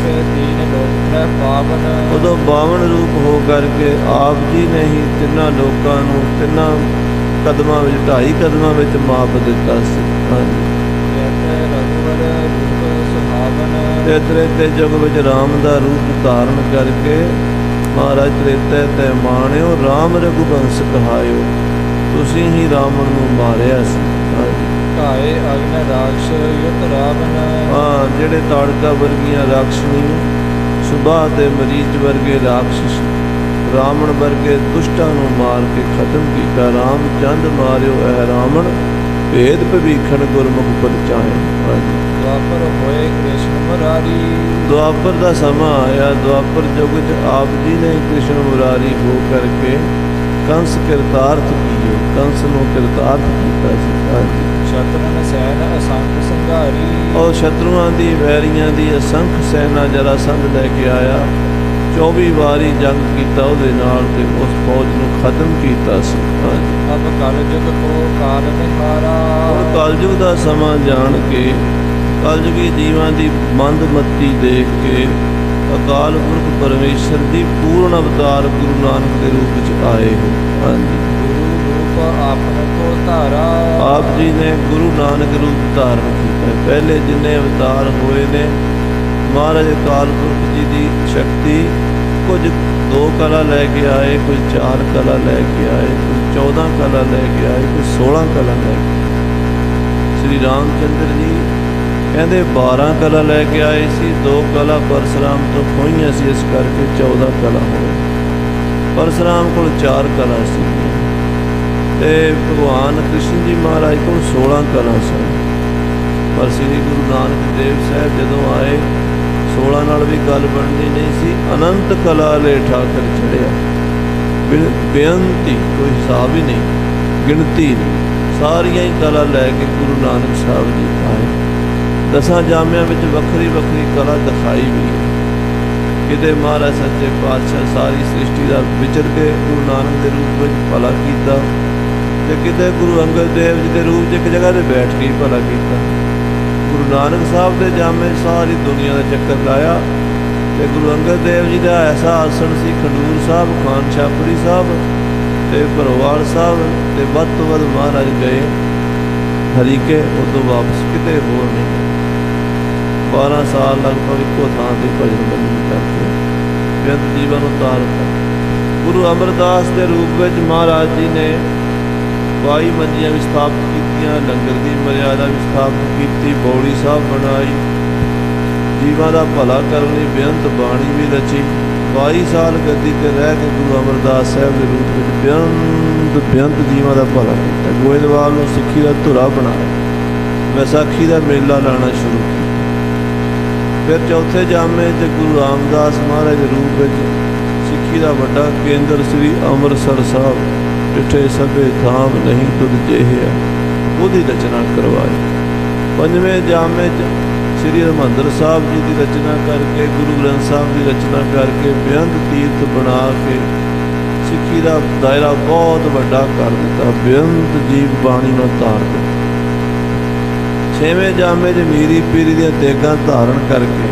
ਤੇ ਤੀਨ ਲੋਕ ਤ੍ਰੈ ਪਾਵਨ। ਉਦੋਂ ਬਾਵਨ ਰੂਪ ਹੋ ਕਰਕੇ ਆਪ ਜੀ ਨੇ ਹੀ ਤਿੰਨਾਂ ਲੋਕਾਂ ਨੂੰ ਤਿੰਨਾਂ ਕਦਮਾਂ ਵਿੱਚ ਢਾਈ ਕਦਮਾਂ ਵਿੱਚ ਮਾਪ ਦਿੱਤਾ ਸੀ। ਹਾਂਜੀ ਜੈਸੇ ਰਘੁਵਰ ਰੂਪ ਸੁਹਾਵਨ। ਤੇ ਤ੍ਰੇਤੇ ਯੁੱਗ ਵਿੱਚ ਰਾਮ ਦਾ ਰੂਪ ਧਾਰਨ ਕਰਕੇ ਮਹਾਰਾਜ ਤ੍ਰੇਤੇ ਤੇ ਮਾਣਿਓ ਰਾਮ ਰਘੁਵੰਸ਼ ਕਹਾਇਓ, ਤੁਸੀਂ ਹੀ ਰਾਵਣ ਨੂੰ ਮਾਰਿਆ ਸੀ। ਹਾਂਜੀ ਘਾਏ ਅਗਨ ਰਾਖਸ਼ ਯੁਤ ਰਾਵਣ। ਹਾਂ ਜਿਹੜੇ ਤਾੜਕਾ ਵਰਗੀਆਂ ਰਾਖਸ਼ਣੀ ਸੁਭਾ ਤੇ ਮਰੀਚ ਵਰਗੇ ਰਾਖਸ਼ ਰਾਵਣ ਵਰਗੇ ਦੁਸ਼ਟਾਂ ਨੂੰ ਮਾਰ ਕੇ ਖਤਮ ਕੀਤਾ। ਰਾਮ ਚੰਦ ਮਾਰਿਓ ਇਹ ਰਾਵਣ, ਭੇਦ ਭਵੀਖਣ ਗੁਰਮੁਖ ਪਰਚਾਏ। ਹਾਂਜੀ ਦੁਆਪਰ ਹੋਏ ਕ੍ਰਿਸ਼ਨ ਮੁਰਾਰੀ। ਦੁਆਪਰ ਦਾ ਸਮਾਂ ਆਇਆ, ਦੁਆਪਰ ਯੁੱਗ 'ਚ ਆਪ ਜੀ ਨੇ ਕ੍ਰਿਸ਼ਨ ਮੁਰਾਰੀ ਹੋ ਕਰਕੇ ਕੰਸ ਕਿਰਤਾਰਥ ਕੀਓ, ਕੰਸ ਨੂੰ ਕਿਰਤਾਰਥ ਕੀਤਾ ਸੀ। ਹਾਂਜੀ ਸ਼ਤਰਨ ਸੈਨ ਅਸੰਖ ਸੰਘਾਰੀ। ਔਰ ਸ਼ਤਰੂਆਂ ਦੀ ਵੈਰੀਆਂ ਦੀ ਅਸੰਖ ਸੈਨਾ ਜਰਾਸੰਧ ਲੈ ਕੇ ਆਇਆ, ਚੌਵੀ ਵਾਰੀ ਜੰਗ ਕੀਤਾ ਉਹਦੇ ਨਾਲ ਤੇ ਉਸ ਫੌਜ ਨੂੰ ਖਤਮ ਕੀਤਾ ਸੀ। ਹਾਂਜੀ ਅਬ ਕਲਯੁਗ ਕੋ ਕਾਲ ਨਿਹਾਰਾ। ਹੁਣ ਕਲਯੁਗ ਦਾ ਸਮਾਂ ਜਾਣ ਕੇ ਕਲਯੁਗੀ ਜੀਵਾਂ ਦੀ ਮੰਦਮਤੀ ਦੇਖ ਕੇ ਅਕਾਲ ਪੁਰਖ ਪਰਮੇਸ਼ਰ ਦੀ ਪੂਰਨ ਅਵਤਾਰ ਗੁਰੂ ਨਾਨਕ ਦੇ ਰੂਪ ਵਿੱਚ ਆਏ ਹੋ। ਹਾਂਜੀ ਗੁਰੂ ਰੂਪ ਆਪਨ ਕੋ ਧਾਰਾ। ਆਪ ਜੀ ਨੇ ਗੁਰੂ ਨਾਨਕ ਰੂਪ ਧਾਰਨ ਕੀਤਾ। ਪਹਿਲੇ ਜਿੰਨੇ ਅਵਤਾਰ ਹੋਏ ਨੇ ਮਹਾਰਾਜ ਅਕਾਲ ਪੁਰਖ ਜੀ ਦੀ ਸ਼ਕਤੀ, ਕੁਝ ਦੋ ਕਲਾ ਲੈ ਕੇ ਆਏ, ਕੋਈ ਚਾਰ ਕਲਾ ਲੈ ਕੇ ਆਏ, ਕੋਈ ਚੌਦਾਂ ਕਲਾ ਲੈ ਕੇ ਆਏ, ਕੋਈ ਸੋਲਾਂ ਕਲਾ ਲੈ ਕੇ ਆਏ। ਸ਼੍ਰੀ ਰਾਮ ਚੰਦਰ ਜੀ ਕਹਿੰਦੇ ਬਾਰਾਂ ਕਲਾ ਲੈ ਕੇ ਆਏ ਸੀ, ਦੋ ਕਲਾ ਪਰਸ਼ੁਰਾਮ ਤੋਂ ਖੋਈਆਂ ਸੀ, ਇਸ ਕਰਕੇ ਚੌਦਾਂ ਕਲਾ ਹੋਏ। ਪਰਸ਼ੁਰਾਮ ਕੋਲ ਚਾਰ ਕਲਾ ਸੀ ਤੇ ਭਗਵਾਨ ਕ੍ਰਿਸ਼ਨ ਜੀ ਮਹਾਰਾਜ ਕੋਲ ਸੋਲਾਂ ਕਲਾ ਸਨ। ਪਰ ਸ੍ਰੀ ਗੁਰੂ ਨਾਨਕ ਦੇਵ ਸਾਹਿਬ ਜਦੋਂ ਆਏ ਸੋਲਾਂ ਨਾਲ ਵੀ ਗੱਲ ਬਣਨੀ ਨਹੀਂ ਸੀ, ਅਨੰਤ ਕਲਾ ਲੈ ਠਾਕਰ ਚੜਿਆ। ਬੇਅੰਤੀ ਕੋਈ ਹਿਸਾਬ ਹੀ ਨਹੀਂ, ਗਿਣਤੀ ਨਹੀਂ, ਸਾਰੀਆਂ ਹੀ ਕਲਾ ਲੈ ਕੇ ਗੁਰੂ ਨਾਨਕ ਸਾਹਿਬ ਜੀ ਆਏ। ਦਸਾਂ ਜਾਮਿਆਂ ਵਿੱਚ ਵੱਖਰੀ ਵੱਖਰੀ ਕਲਾ ਦਿਖਾਈ ਵੀ ਹੈ। ਕਿਤੇ ਮਹਾਰਾਜ ਸੱਚੇ ਪਾਤਸ਼ਾਹ ਸਾਰੀ ਸ੍ਰਿਸ਼ਟੀ ਦਾ ਵਿਚਰ ਕੇ ਗੁਰੂ ਨਾਨਕ ਦੇ ਰੂਪ ਵਿੱਚ ਭਲਾ ਕੀਤਾ ਤੇ ਕਿਤੇ ਗੁਰੂ ਅੰਗਦ ਦੇਵ ਜੀ ਦੇ ਰੂਪ 'ਚ ਇੱਕ ਜਗ੍ਹਾ 'ਤੇ ਬੈਠ ਕੇ ਭਲਾ ਕੀਤਾ। ਗੁਰੂ ਨਾਨਕ ਸਾਹਿਬ ਦੇ ਜਾਮੇ ਸਾਰੀ ਦੁਨੀਆ ਦਾ ਚੱਕਰ ਲਾਇਆ ਤੇ ਗੁਰੂ ਅੰਗਦ ਦੇਵ ਜੀ ਦਾ ਐਸਾ ਆਸਣ ਸੀ ਖਡੂਰ ਸਾਹਿਬ, ਖਾਨ ਛਾਪਰੀ ਸਾਹਿਬ ਤੇ ਭਰੋਵਾਲ ਸਾਹਿਬ ਤੇ ਵੱਧ ਤੋਂ ਵੱਧ ਮਹਾਰਾਜ ਗਏ ਹਰੀਕੇ, ਉਦੋਂ ਵਾਪਸ ਕਿਤੇ ਹੋਰ ਨਹੀਂ। ਬਾਰਾਂ ਸਾਲ ਲਗਭਗ ਇੱਕੋ ਥਾਂ 'ਤੇ ਭਜਨ ਬੰਦਗੀ ਕਰਕੇ ਬੇਅੰਤ ਜੀਵਨ ਉਤਾਰਤਾ। ਗੁਰੂ ਅਮਰਦਾਸ ਦੇ ਰੂਪ ਵਿੱਚ ਮਹਾਰਾਜ ਜੀ ਨੇ ਬਾਈ ਮੰਜੀਆਂ ਵੀ ਸਥਾਪਿਤ ਕੀਤੀਆਂ, ਲੰਗਰ ਦੀ ਮਰਿਆਦਾ ਵੀ ਸਥਾਪਿਤ ਕੀਤੀ, ਬੌੜੀ ਸਾਹਿਬ ਬਣਾਈ, ਜੀਵਾਂ ਦਾ ਭਲਾ ਕਰਨ ਲਈ ਬੇਅੰਤ ਬਾਣੀ ਵੀ ਰਚੀ। ਬਾਈ ਸਾਲ ਗੱਦੀ 'ਤੇ ਰਹਿ ਕੇ ਗੁਰੂ ਅਮਰਦਾਸ ਸਾਹਿਬ ਦੇ ਰੂਪ ਵਿੱਚ ਬੇਅੰਤ ਬੇਅੰਤ ਜੀਵਾਂ ਦਾ ਭਲਾ ਕੀਤਾ। ਗੋਇੰਦਵਾਲ ਨੂੰ ਸਿੱਖੀ ਦਾ ਧੁਰਾ ਬਣਾਇਆ, ਵਿਸਾਖੀ ਦਾ ਮੇਲਾ ਲਾਉਣਾ ਸ਼ੁਰੂ ਕੀਤਾ। ਫਿਰ ਚੌਥੇ ਜਾਮੇ 'ਚ ਗੁਰੂ ਰਾਮਦਾਸ ਮਹਾਰਾਜ ਦੇ ਰੂਪ ਵਿੱਚ ਸਿੱਖੀ ਦਾ ਵੱਡਾ ਕੇਂਦਰ ਸ੍ਰੀ ਅੰਮ੍ਰਿਤਸਰ ਸਾਹਿਬ, ਜਿੱਥੇ ਸਭੇ ਥਾਮ ਨਹੀਂ ਤੁਧ ਜਿਹੇ, ਉਹਦੀ ਰਚਨਾ ਕਰਵਾਈ। ਪੰਜਵੇਂ ਜਾਮੇ 'ਚ ਸ੍ਰੀ ਹਰਿਮੰਦਰ ਸਾਹਿਬ ਜੀ ਦੀ ਰਚਨਾ ਕਰਕੇ, ਗੁਰੂ ਗ੍ਰੰਥ ਸਾਹਿਬ ਦੀ ਰਚਨਾ ਕਰਕੇ ਬੇਅੰਤ ਤੀਰਥ ਬਣਾ ਕੇ ਸਿੱਖੀ ਦਾ ਦਾਇਰਾ ਬਹੁਤ ਵੱਡਾ ਕਰ ਦਿੱਤਾ, ਬੇਅੰਤ ਜੀਵ ਬਾਣੀ ਨੂੰ ਧਾਰ ਦਿੱਤਾ। ਛੇਵੇਂ ਜਾਮੇ 'ਚ ਮੀਰੀ ਪੀਰੀ ਦੀਆਂ ਤੇਗਾਂ ਧਾਰਨ ਕਰਕੇ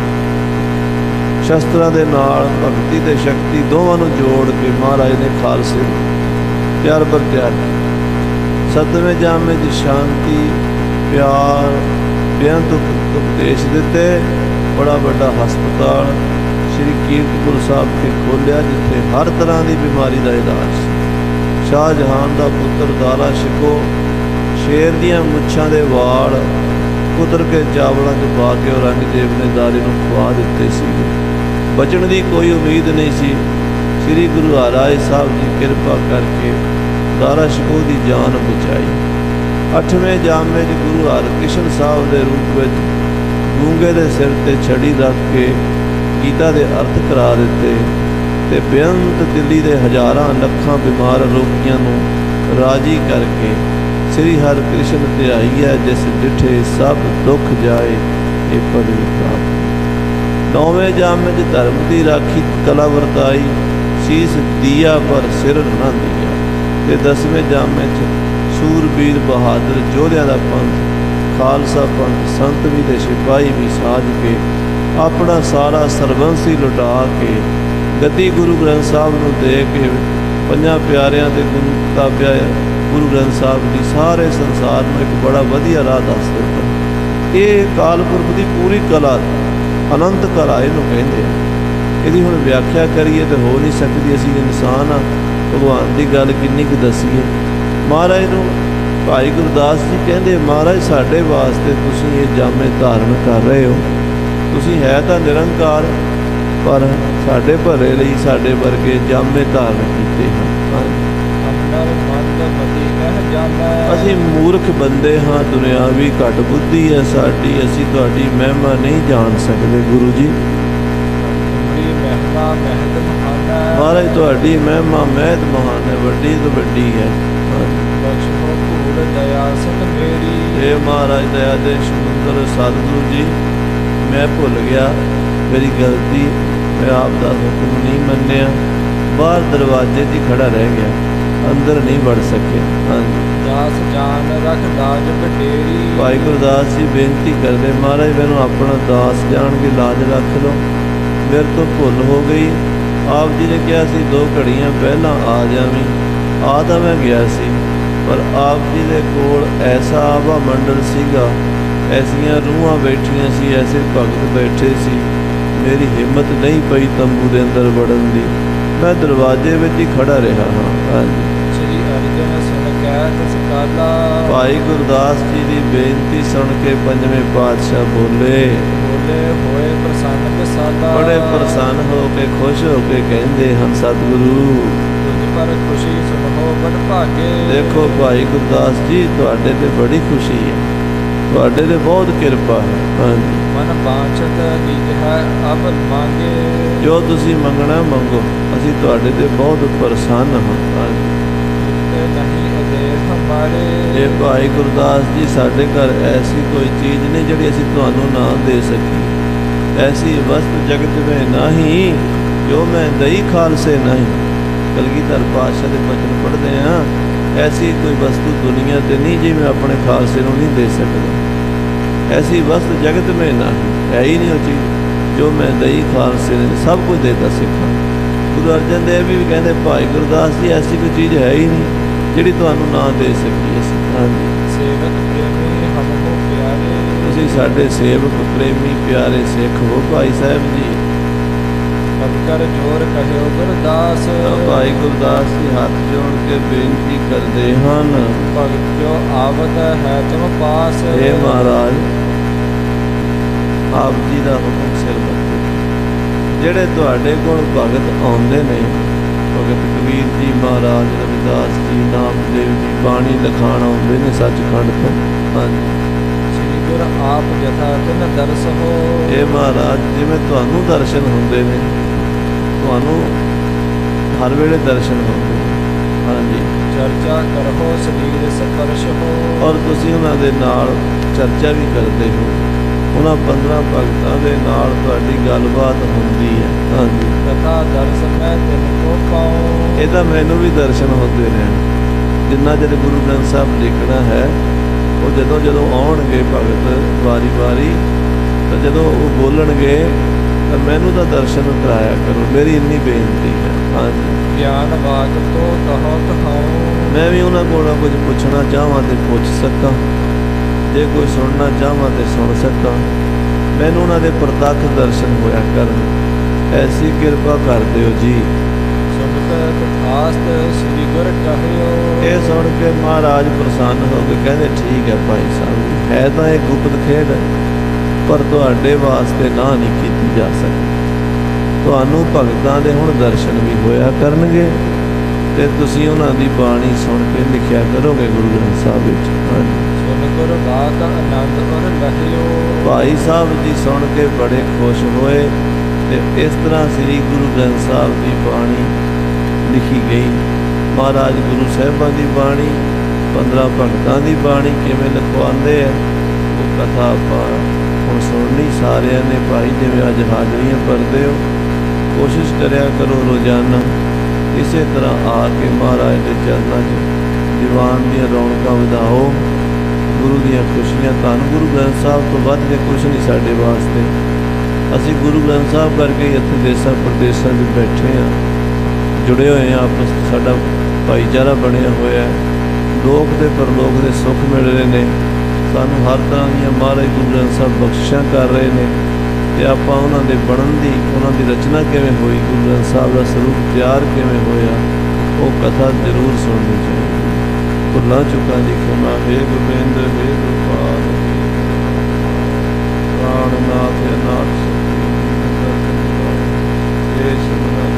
ਸ਼ਸਤਰਾਂ ਦੇ ਨਾਲ ਭਗਤੀ ਤੇ ਸ਼ਕਤੀ ਦੋਵਾਂ ਨੂੰ ਜੋੜ ਕੇ ਮਹਾਰਾਜ ਨੇ ਖਾਲਸੇ ਤਿਆਰ ਬਰ ਤਿਆਰ ਕੀਤਾ। ਸੱਤਵੇਂ ਜਾਮੇ 'ਚ ਸ਼ਾਂਤੀ, ਪਿਆਰ, ਬੇਅੰਤ ਉਪਦੇਸ਼ ਦਿੱਤੇ। ਬੜਾ ਵੱਡਾ ਹਸਪਤਾਲ ਸ਼੍ਰੀ ਕੀਰਤਪੁਰ ਸਾਹਿਬ ਕੇ ਖੋਲ੍ਹਿਆ, ਜਿੱਥੇ ਹਰ ਤਰ੍ਹਾਂ ਦੀ ਬਿਮਾਰੀ ਦਾ ਇਲਾਜ ਸੀ। ਸ਼ਾਹਜਹਾਨ ਦਾ ਪੁੱਤਰ ਦਾਰਾ ਸ਼ਿਕੋ ਸ਼ੇਰ ਦੀਆਂ ਮੁੱਛਾਂ ਦੇ ਵਾਲ ਕੁਤਰ ਕੇ ਚਾਵਲਾਂ 'ਚ ਪਾ ਕੇ ਔਰੰਗਜ਼ੇਬ ਨੇ ਦਾਰੇ ਨੂੰ ਖਵਾ ਦਿੱਤੇ ਸੀ। ਬਚਣ ਦੀ ਕੋਈ ਉਮੀਦ ਨਹੀਂ ਸੀ। ਸ੍ਰੀ ਗੁਰੂ ਹਰਿਰਾਏ ਸਾਹਿਬ ਜੀ ਕਿਰਪਾ ਕਰਕੇ ਦਾਰਾ ਸ਼ਿਕੋ ਦੀ ਜਾਨ ਬਚਾਈ। ਅੱਠਵੇਂ ਜਾਮੇ 'ਚ ਗੁਰੂ ਹਰਕ੍ਰਿਸ਼ਨ ਸਾਹਿਬ ਦੇ ਰੂਪ ਵਿੱਚ ਗੂੰਗੇ ਦੇ ਸਿਰ 'ਤੇ ਛੜੀ ਰੱਖ ਕੇ ਗੀਤਾ ਦੇ ਅਰਥ ਕਰਾ ਦਿੱਤੇ ਤੇ ਬੇਅੰਤ ਦਿੱਲੀ ਦੇ ਹਜ਼ਾਰਾਂ ਲੱਖਾਂ ਬਿਮਾਰ ਰੋਗੀਆਂ ਨੂੰ ਰਾਜੀ ਕਰਕੇ ਸ੍ਰੀ ਹਰਿਕ੍ਰਿਸ਼ਨ ਧਿਆਈ ਹੈ ਜਿਸ ਡਿਠੇ ਸਭ ਦੁੱਖ ਜਾਏ, ਇਹ ਪਦਵੀ ਪ੍ਰਾਪਤ। ਨੌਵੇਂ ਜਾਮੇ 'ਚ ਧਰਮ ਦੀ ਰਾਖੀ ਕਲਾ ਵਰਤਾਈ, ਸੀਸ ਦੀਆ ਪਰ ਸਿਰ ਨਾ ਦੀਆ। ਤੇ ਦਸਵੇਂ ਜਾਮੇ 'ਚ ਸੂਰਬੀਰ ਬਹਾਦਰ ਯੋਧਿਆਂ ਦਾ ਪੰਥ, ਖਾਲਸਾ ਪੰਥ, ਸੰਤ ਵੀ ਤੇ ਸਿਪਾਹੀ ਵੀ ਸਾਜ ਕੇ ਆਪਣਾ ਸਾਰਾ ਸਰਬੰਸ ਹੀ ਲੁਟਾ ਕੇ ਗੱਦੀ ਗੁਰੂ ਗ੍ਰੰਥ ਸਾਹਿਬ ਨੂੰ ਦੇ ਕੇ ਪੰਜਾਂ ਪਿਆਰਿਆਂ ਦੇ ਗੁਣ ਤਾਬਿਆ ਗੁਰੂ ਗ੍ਰੰਥ ਸਾਹਿਬ ਦੀ ਸਾਰੇ ਸੰਸਾਰ ਨੂੰ ਇੱਕ ਬੜਾ ਵਧੀਆ ਰਾਹ ਦੱਸ ਦਿੱਤਾ। ਇਹ ਅਕਾਲ ਪੁਰਖ ਦੀ ਪੂਰੀ ਕਲਾ, ਅਨੰਤ ਕਲਾ ਇਹਨੂੰ ਕਹਿੰਦੇ ਆ। ਇਹਦੀ ਹੁਣ ਵਿਆਖਿਆ ਕਰੀਏ ਤਾਂ ਹੋ ਨਹੀਂ ਸਕਦੀ, ਅਸੀਂ ਇਨਸਾਨ ਆ, ਭਗਵਾਨ ਦੀ ਗੱਲ ਕਿੰਨੀ ਕੁ ਦੱਸੀਏ। ਮਹਾਰਾਜ ਨੂੰ ਭਾਈ ਗੁਰਦਾਸ ਜੀ ਕਹਿੰਦੇ, ਮਹਾਰਾਜ ਸਾਡੇ ਵਾਸਤੇ ਤੁਸੀਂ ਇਹ ਜਾਮੇ ਧਾਰਨ ਕਰ ਰਹੇ ਹੋ, ਤੁਸੀਂ ਹੈ ਤਾਂ ਨਿਰੰਕਾਰ, ਪਰ ਸਾਡੇ ਭਲੇ ਲਈ ਸਾਡੇ ਵਰਗੇ ਜਾਮੇ ਧਾਰਨ ਕੀਤੇ ਹਨ। ਅਸੀਂ ਮੂਰਖ ਬੰਦੇ ਹਾਂ, ਦੁਨਿਆਵੀ ਘੱਟ ਬੁੱਧੀ ਹੈ ਸਾਡੀ, ਅਸੀਂ ਤੁਹਾਡੀ ਮਹਿਮਾ ਨਹੀਂ ਜਾਣ ਸਕਦੇ ਗੁਰੂ ਜੀ। ਮਹਾਰਾਜ ਤੁਹਾਡੀ ਮਹਿਮਾ ਮਹਿਤ ਮਹਾਨ ਹੈ, ਵੱਡੀ ਤੋਂ ਵੱਡੀ ਹੈ। ਇਹ ਮਹਾਰਾਜ ਦਇਆ ਦੇ ਸਮੁੰਦਰ ਸਤਿਗੁਰੂ ਜੀ, ਮੈਂ ਭੁੱਲ ਗਿਆ, ਮੇਰੀ ਗਲਤੀ, ਮੈਂ ਆਪ ਦਾ ਹੁਕਮ ਨਹੀਂ ਮੰਨਿਆ, ਬਾਹਰ ਦਰਵਾਜ਼ੇ 'ਚ ਹੀ ਖੜਾ ਰਹਿ ਗਿਆ, ਅੰਦਰ ਨਹੀਂ ਵੜ ਸਕਿਆ। ਹਾਂਜੀ, ਦਾਸ ਜਾਨ ਰੱਖ ਲਾਜ ਬਟੇਰੀ। ਭਾਈ ਗੁਰਦਾਸ ਜੀ ਬੇਨਤੀ ਕਰਦੇ, ਮਹਾਰਾਜ ਮੈਨੂੰ ਆਪਣਾ ਦਾਸ ਜਾਣ ਕੇ ਲਾਜ ਰੱਖ ਲਓ, ਮੇਰੇ ਤੋਂ ਭੁੱਲ ਹੋ ਗਈ। ਆਪ ਜੀ ਨੇ ਕਿਹਾ ਸੀ ਦੋ ਘੜੀਆਂ ਪਹਿਲਾਂ ਆ ਜਾਵੀਂ, ਆ ਤਾਂ ਮੈਂ ਗਿਆ ਸੀ, ਪਰ ਆਪ ਜੀ ਦੇ ਕੋਲ ਐਸਾ ਆਵਾ ਮੰਡਲ ਸੀਗਾ, ਐਸੀਆਂ ਰੂਹਾਂ ਬੈਠੀਆਂ ਸੀ, ਐਸੇ ਭਗਤ ਬੈਠੇ ਸੀ, ਮੇਰੀ ਹਿੰਮਤ ਨਹੀਂ ਪਈ ਤੰਬੂ ਦੇ ਅੰਦਰ ਵੜਨ ਦੀ, ਮੈਂ ਦਰਵਾਜ਼ੇ ਵਿੱਚ ਹੀ ਖੜਾ ਰਿਹਾ ਹਾਂ। ਹਾਂਜੀ, ਸ੍ਰੀ ਅਰਜਨ ਸੁਣ ਕੇ ਤਿਸ ਕਾਲਾ। ਭਾਈ ਗੁਰਦਾਸ ਜੀ ਦੀ ਬੇਨਤੀ ਸੁਣ ਕੇ ਪੰਜਵੇਂ ਪਾਤਸ਼ਾਹ ਬੋਲੇ ਬੋਲੇ ਹੋਏ ਪ੍ਰਸੰਨ ਵਿਸਾਲਾ। ਬੜੇ ਪ੍ਰਸੰਨ ਹੋ ਕੇ ਖੁਸ਼ ਹੋ ਕੇ ਕਹਿੰਦੇ ਹਨ, ਸਤਿਗੁਰੂ ਤੁਝ ਪਰ ਖੁਸ਼ੀ ਸੁਣੋ ਬੜ ਭਾਗੇ। ਦੇਖੋ ਭਾਈ ਗੁਰਦਾਸ ਜੀ, ਤੁਹਾਡੇ ਤੇ ਬੜੀ ਖੁਸ਼ੀ ਹੈ, ਤੁਹਾਡੇ ਤੇ ਬਹੁਤ ਕਿਰਪਾ ਹੈ। ਹਾਂਜੀ, ਮਨ ਬਾਂਛਤ ਨਿਜ ਹੈ ਅਬ ਮੰਗੇ। ਜੋ ਤੁਸੀਂ ਮੰਗਣਾ ਮੰਗੋ, ਅਸੀਂ ਤੁਹਾਡੇ ਤੇ ਬਹੁਤ ਪ੍ਰਸੰਨ ਹਾਂ। ਹਾਂਜੀ, ਨਹੀਂ ਅਦੇ ਹਮਾਰੇ। ਇਹ ਭਾਈ ਗੁਰਦਾਸ ਜੀ, ਸਾਡੇ ਘਰ ਐਸੀ ਕੋਈ ਚੀਜ਼ ਨਹੀਂ ਜਿਹੜੀ ਅਸੀਂ ਤੁਹਾਨੂੰ ਨਾ ਦੇ ਸਕੀਏ। ਐਸੀ ਵਸਤ ਜਗਤ ਵਿੱਚ ਨਹੀਂ ਜੋ ਮੈਂ ਦਈ ਖਾਲਸੇ ਨਹੀਂ। ਕਲਗੀਧਰ ਪਾਤਸ਼ਾਹ ਦੇ ਬਚਨ ਪੜ੍ਹਦੇ ਹਾਂ, ਐਸੀ ਕੋਈ ਵਸਤੂ ਦੁਨੀਆ ਤੇ ਨਹੀਂ ਜੀ ਮੈਂ ਆਪਣੇ ਖਾਲਸੇ ਨੂੰ ਨਹੀਂ ਦੇ ਸਕਦਾ। ਐਸੀ ਵਸਤ ਜਗਤ ਵਿੱਚ ਨਹੀਂ, ਹੈ ਹੀ ਨਹੀਂ ਉਹ ਚੀਜ਼ ਜੋ ਮੈਂ ਦਈ ਖਾਲਸੇ ਨੇ ਸਭ ਕੁਝ ਦੇਤਾ ਸਿੱਖਾਂ। ਗੁਰੂ ਅਰਜਨ ਦੇਵ ਵੀ ਕਹਿੰਦੇ, ਭਾਈ ਗੁਰਦਾਸ ਜੀ ਐਸੀ ਕੋਈ ਚੀਜ਼ ਹੈ ਹੀ ਨਹੀਂ ਜਿਹੜੀ ਤੁਹਾਨੂੰ ਨਾ ਦੇ ਸਕੀਏ ਅਸੀਂ। ਹਾਂਜੀ, ਸੇਵਕ ਪ੍ਰੇਮੀ ਹਮ ਹੋ ਪਿਆਰੇ। ਤੁਸੀਂ ਸਾਡੇ ਸੇਵਕ ਪ੍ਰੇਮੀ ਪਿਆਰੇ ਸਿੱਖ ਹੋ ਭਾਈ ਸਾਹਿਬ ਜੀ। ਅਬ ਕਰ ਜੋਰ ਕਹਿਓ ਗੁਰਦਾਸ। ਭਾਈ ਗੁਰਦਾਸ ਜੀ ਹੱਥ ਜੋੜ ਕੇ ਬੇਨਤੀ ਕਰਦੇ ਹਨ, ਭਗਤ ਜੋ ਆਵਤ ਹੈ ਤੁਮ ਪਾਸ। हे ਮਹਾਰਾਜ, ਆਪ ਜੀ ਦਾ ਹੁਕਮ ਸਿਰ ਬੱਤੇ, ਜਿਹੜੇ ਤੁਹਾਡੇ ਕੋਲ ਭਗਤ ਆਉਂਦੇ ਨੇ, ਭਗਤ ਕਬੀਰ ਜੀ ਮਹਾਰਾਜ, ਰਵਿਦਾਸ ਜੀ, ਨਾਮਦੇਵ ਜੀ, ਬਾਣੀ ਲਿਖਾਣ ਆਉਂਦੇ ਨੇ ਸੱਚਖੰਡ ਤੋਂ। ਹਾਂਜੀ, ਸ੍ਰੀ ਗੁਰ ਆਪ ਜਥਾ ਤਿਨ ਦਰਸ ਹੋ। ਇਹ ਮਹਾਰਾਜ ਜਿਵੇਂ ਤੁਹਾਨੂੰ ਦਰਸ਼ਨ ਹੁੰਦੇ ਨੇ, ਤੁਹਾਨੂੰ ਹਰ ਵੇਲੇ ਦਰਸ਼ਨ ਹੁੰਦੇ ਨੇ। ਹਾਂਜੀ, ਚਰਚਾ ਕਰੋ ਸਰੀਰ ਸਪਰਸ਼ ਹੋ। ਔਰ ਤੁਸੀਂ ਉਹਨਾਂ ਦੇ ਨਾਲ ਚਰਚਾ ਵੀ ਕਰਦੇ ਹੋ, ਉਹਨਾਂ ਪੰਦਰਾਂ ਭਗਤਾਂ ਦੇ ਨਾਲ ਤੁਹਾਡੀ ਗੱਲਬਾਤ ਹੁੰਦੀ ਹੈ। ਹਾਂਜੀ, ਕਥਾ ਦਰਸ ਮੈਂ ਤਿਨ ਕੋ ਪਾਉ। ਇਹ ਤਾਂ ਮੈਨੂੰ ਵੀ ਦਰਸ਼ਨ ਹੁੰਦੇ ਨੇ, ਜਿੰਨਾ ਚਿਰ ਗੁਰੂ ਗ੍ਰੰਥ ਸਾਹਿਬ ਲਿਖਣਾ ਹੈ, ਉਹ ਜਦੋਂ ਜਦੋਂ ਆਉਣਗੇ ਭਗਤ ਵਾਰੀ ਵਾਰੀ, ਤਾਂ ਜਦੋਂ ਉਹ ਬੋਲਣਗੇ ਤਾਂ ਮੈਨੂੰ ਤਾਂ ਦਰਸ਼ਨ ਕਰਾਇਆ ਕਰੋ, ਮੇਰੀ ਇੰਨੀ ਬੇਨਤੀ ਹੈ। ਹਾਂਜੀ, ਗਿਆਨ ਵਾਕ ਤੋ ਕਹੋ ਕਹਾਉ। ਮੈਂ ਵੀ ਉਹਨਾਂ ਕੋਲੋਂ ਕੁਝ ਪੁੱਛਣਾ ਚਾਹਾਂ ਤੇ ਪੁੱਛ ਸਕਾਂ, ਜੇ ਕੋਈ ਸੁਣਨਾ ਚਾਹਾਂ ਤੇ ਸੁਣ ਸਕਾਂ, ਮੈਨੂੰ ਉਹਨਾਂ ਦੇ ਪ੍ਰਤੱਖ ਦਰਸ਼ਨ ਹੋਇਆ ਕਰਨ, ਐਸੀ ਕਿਰਪਾ ਕਰ ਦਿਓ ਜੀ। ਸੁਣਤ ਤਥਾਸਤ ਸ੍ਰੀ ਗੁਰ ਕਹਿਓ। ਇਹ ਸੁਣ ਕੇ ਮਹਾਰਾਜ ਪ੍ਰਸੰਨ ਹੋ ਕੇ ਕਹਿੰਦੇ, ਠੀਕ ਹੈ ਭਾਈ ਸਾਹਿਬ, ਹੈ ਤਾਂ ਇਹ ਗੁਪਤ ਖੇਡ ਹੈ, ਪਰ ਤੁਹਾਡੇ ਵਾਸਤੇ ਨਾ ਨਹੀਂ ਕੀਤੀ ਜਾ ਸਕਦੀ। ਤੁਹਾਨੂੰ ਭਗਤਾਂ ਦੇ ਹੁਣ ਦਰਸ਼ਨ ਵੀ ਹੋਇਆ ਕਰਨਗੇ, ਤੇ ਤੁਸੀਂ ਉਹਨਾਂ ਦੀ ਬਾਣੀ ਸੁਣ ਕੇ ਲਿਖਿਆ ਕਰੋਗੇ ਗੁਰੂ ਗ੍ਰੰਥ ਸਾਹਿਬ ਵਿੱਚ। ਹਾਂਜੀ, ਸੁਨ ਗੁਰ ਬਾਤ ਆਨੰਦ ਔਰ ਲਹਿਓ। ਭਾਈ ਸਾਹਿਬ ਜੀ ਸੁਣ ਕੇ ਬੜੇ ਖੁਸ਼ ਹੋਏ, ਤੇ ਇਸ ਤਰ੍ਹਾਂ ਸ੍ਰੀ ਗੁਰੂ ਗ੍ਰੰਥ ਸਾਹਿਬ ਦੀ ਬਾਣੀ ਲਿਖੀ ਗਈ। ਮਹਾਰਾਜ ਗੁਰੂ ਸਾਹਿਬਾਂ ਦੀ ਬਾਣੀ, ਪੰਦਰਾਂ ਭਗਤਾਂ ਦੀ ਬਾਣੀ ਕਿਵੇਂ ਲਿਖਵਾਉਂਦੇ ਆ, ਉਹ ਕਥਾ ਆਪਾਂ ਹੁਣ ਸੁਣਨੀ ਸਾਰਿਆਂ ਨੇ। ਭਾਈ ਜਿਵੇਂ ਅੱਜ ਹਾਜ਼ਰੀਆਂ ਭਰਦੇ ਹੋ, ਕੋਸ਼ਿਸ਼ ਕਰਿਆ ਕਰੋ ਰੋਜ਼ਾਨਾ ਇਸੇ ਤਰ੍ਹਾਂ ਆ ਕੇ ਮਹਾਰਾਜ ਦੇ ਚਰਨਾਂ 'ਚ ਦੀਵਾਨ ਦੀਆਂ ਰੌਣਕਾਂ ਵਧਾਓ, ਗੁਰੂ ਦੀਆਂ ਖੁਸ਼ੀਆਂ। ਧੰਨ ਗੁਰੂ ਗ੍ਰੰਥ ਸਾਹਿਬ ਤੋਂ ਵੱਧ ਕੇ ਕੁਛ ਨਹੀਂ ਸਾਡੇ ਵਾਸਤੇ। ਅਸੀਂ ਗੁਰੂ ਗ੍ਰੰਥ ਸਾਹਿਬ ਕਰਕੇ ਹੀ ਇੱਥੇ ਦੇਸਾਂ ਪ੍ਰਦੇਸਾਂ 'ਚ ਬੈਠੇ ਹਾਂ, ਜੁੜੇ ਹੋਏ ਹਾਂ ਆਪਸ 'ਚ, ਸਾਡਾ ਭਾਈਚਾਰਾ ਬਣਿਆ ਹੋਇਆ ਹੈ। ਲੋਕ ਦੇ ਪਰਲੋਕ ਦੇ ਸੁੱਖ ਮਿਲ ਰਹੇ ਨੇ ਸਾਨੂੰ, ਹਰ ਤਰ੍ਹਾਂ ਦੀਆਂ ਮਹਾਰਾਜ ਗੁਰੂ ਗ੍ਰੰਥ ਸਾਹਿਬ ਬਖਸ਼ਿਸ਼ਾਂ ਕਰ ਰਹੇ ਨੇ, ਅਤੇ ਆਪਾਂ ਉਹਨਾਂ ਦੇ ਬਣਨ ਦੀ, ਉਹਨਾਂ ਦੀ ਰਚਨਾ ਕਿਵੇਂ ਹੋਈ, ਗੁਰੂ ਗ੍ਰੰਥ ਸਾਹਿਬ ਦਾ ਸਰੂਪ ਤਿਆਰ ਕਿਵੇਂ ਹੋਇਆ, ਉਹ ਕਥਾ ਜ਼ਰੂਰ ਸੁਣਨੀ ਚਾਹੀਦੀ। ਭੁੱਲਾਂ ਚੁੱਕਾਂ ਦੀ ਖਿਮਾ, ਹੇ ਗੋਬਿੰਦ, ਹੇ ਗੁਰਪਾਲ, ਪ੍ਰਾਣਨਾਥ ਅਨਾਥ ਸਤਿ, ਹੇ ਸਿਮਰਨ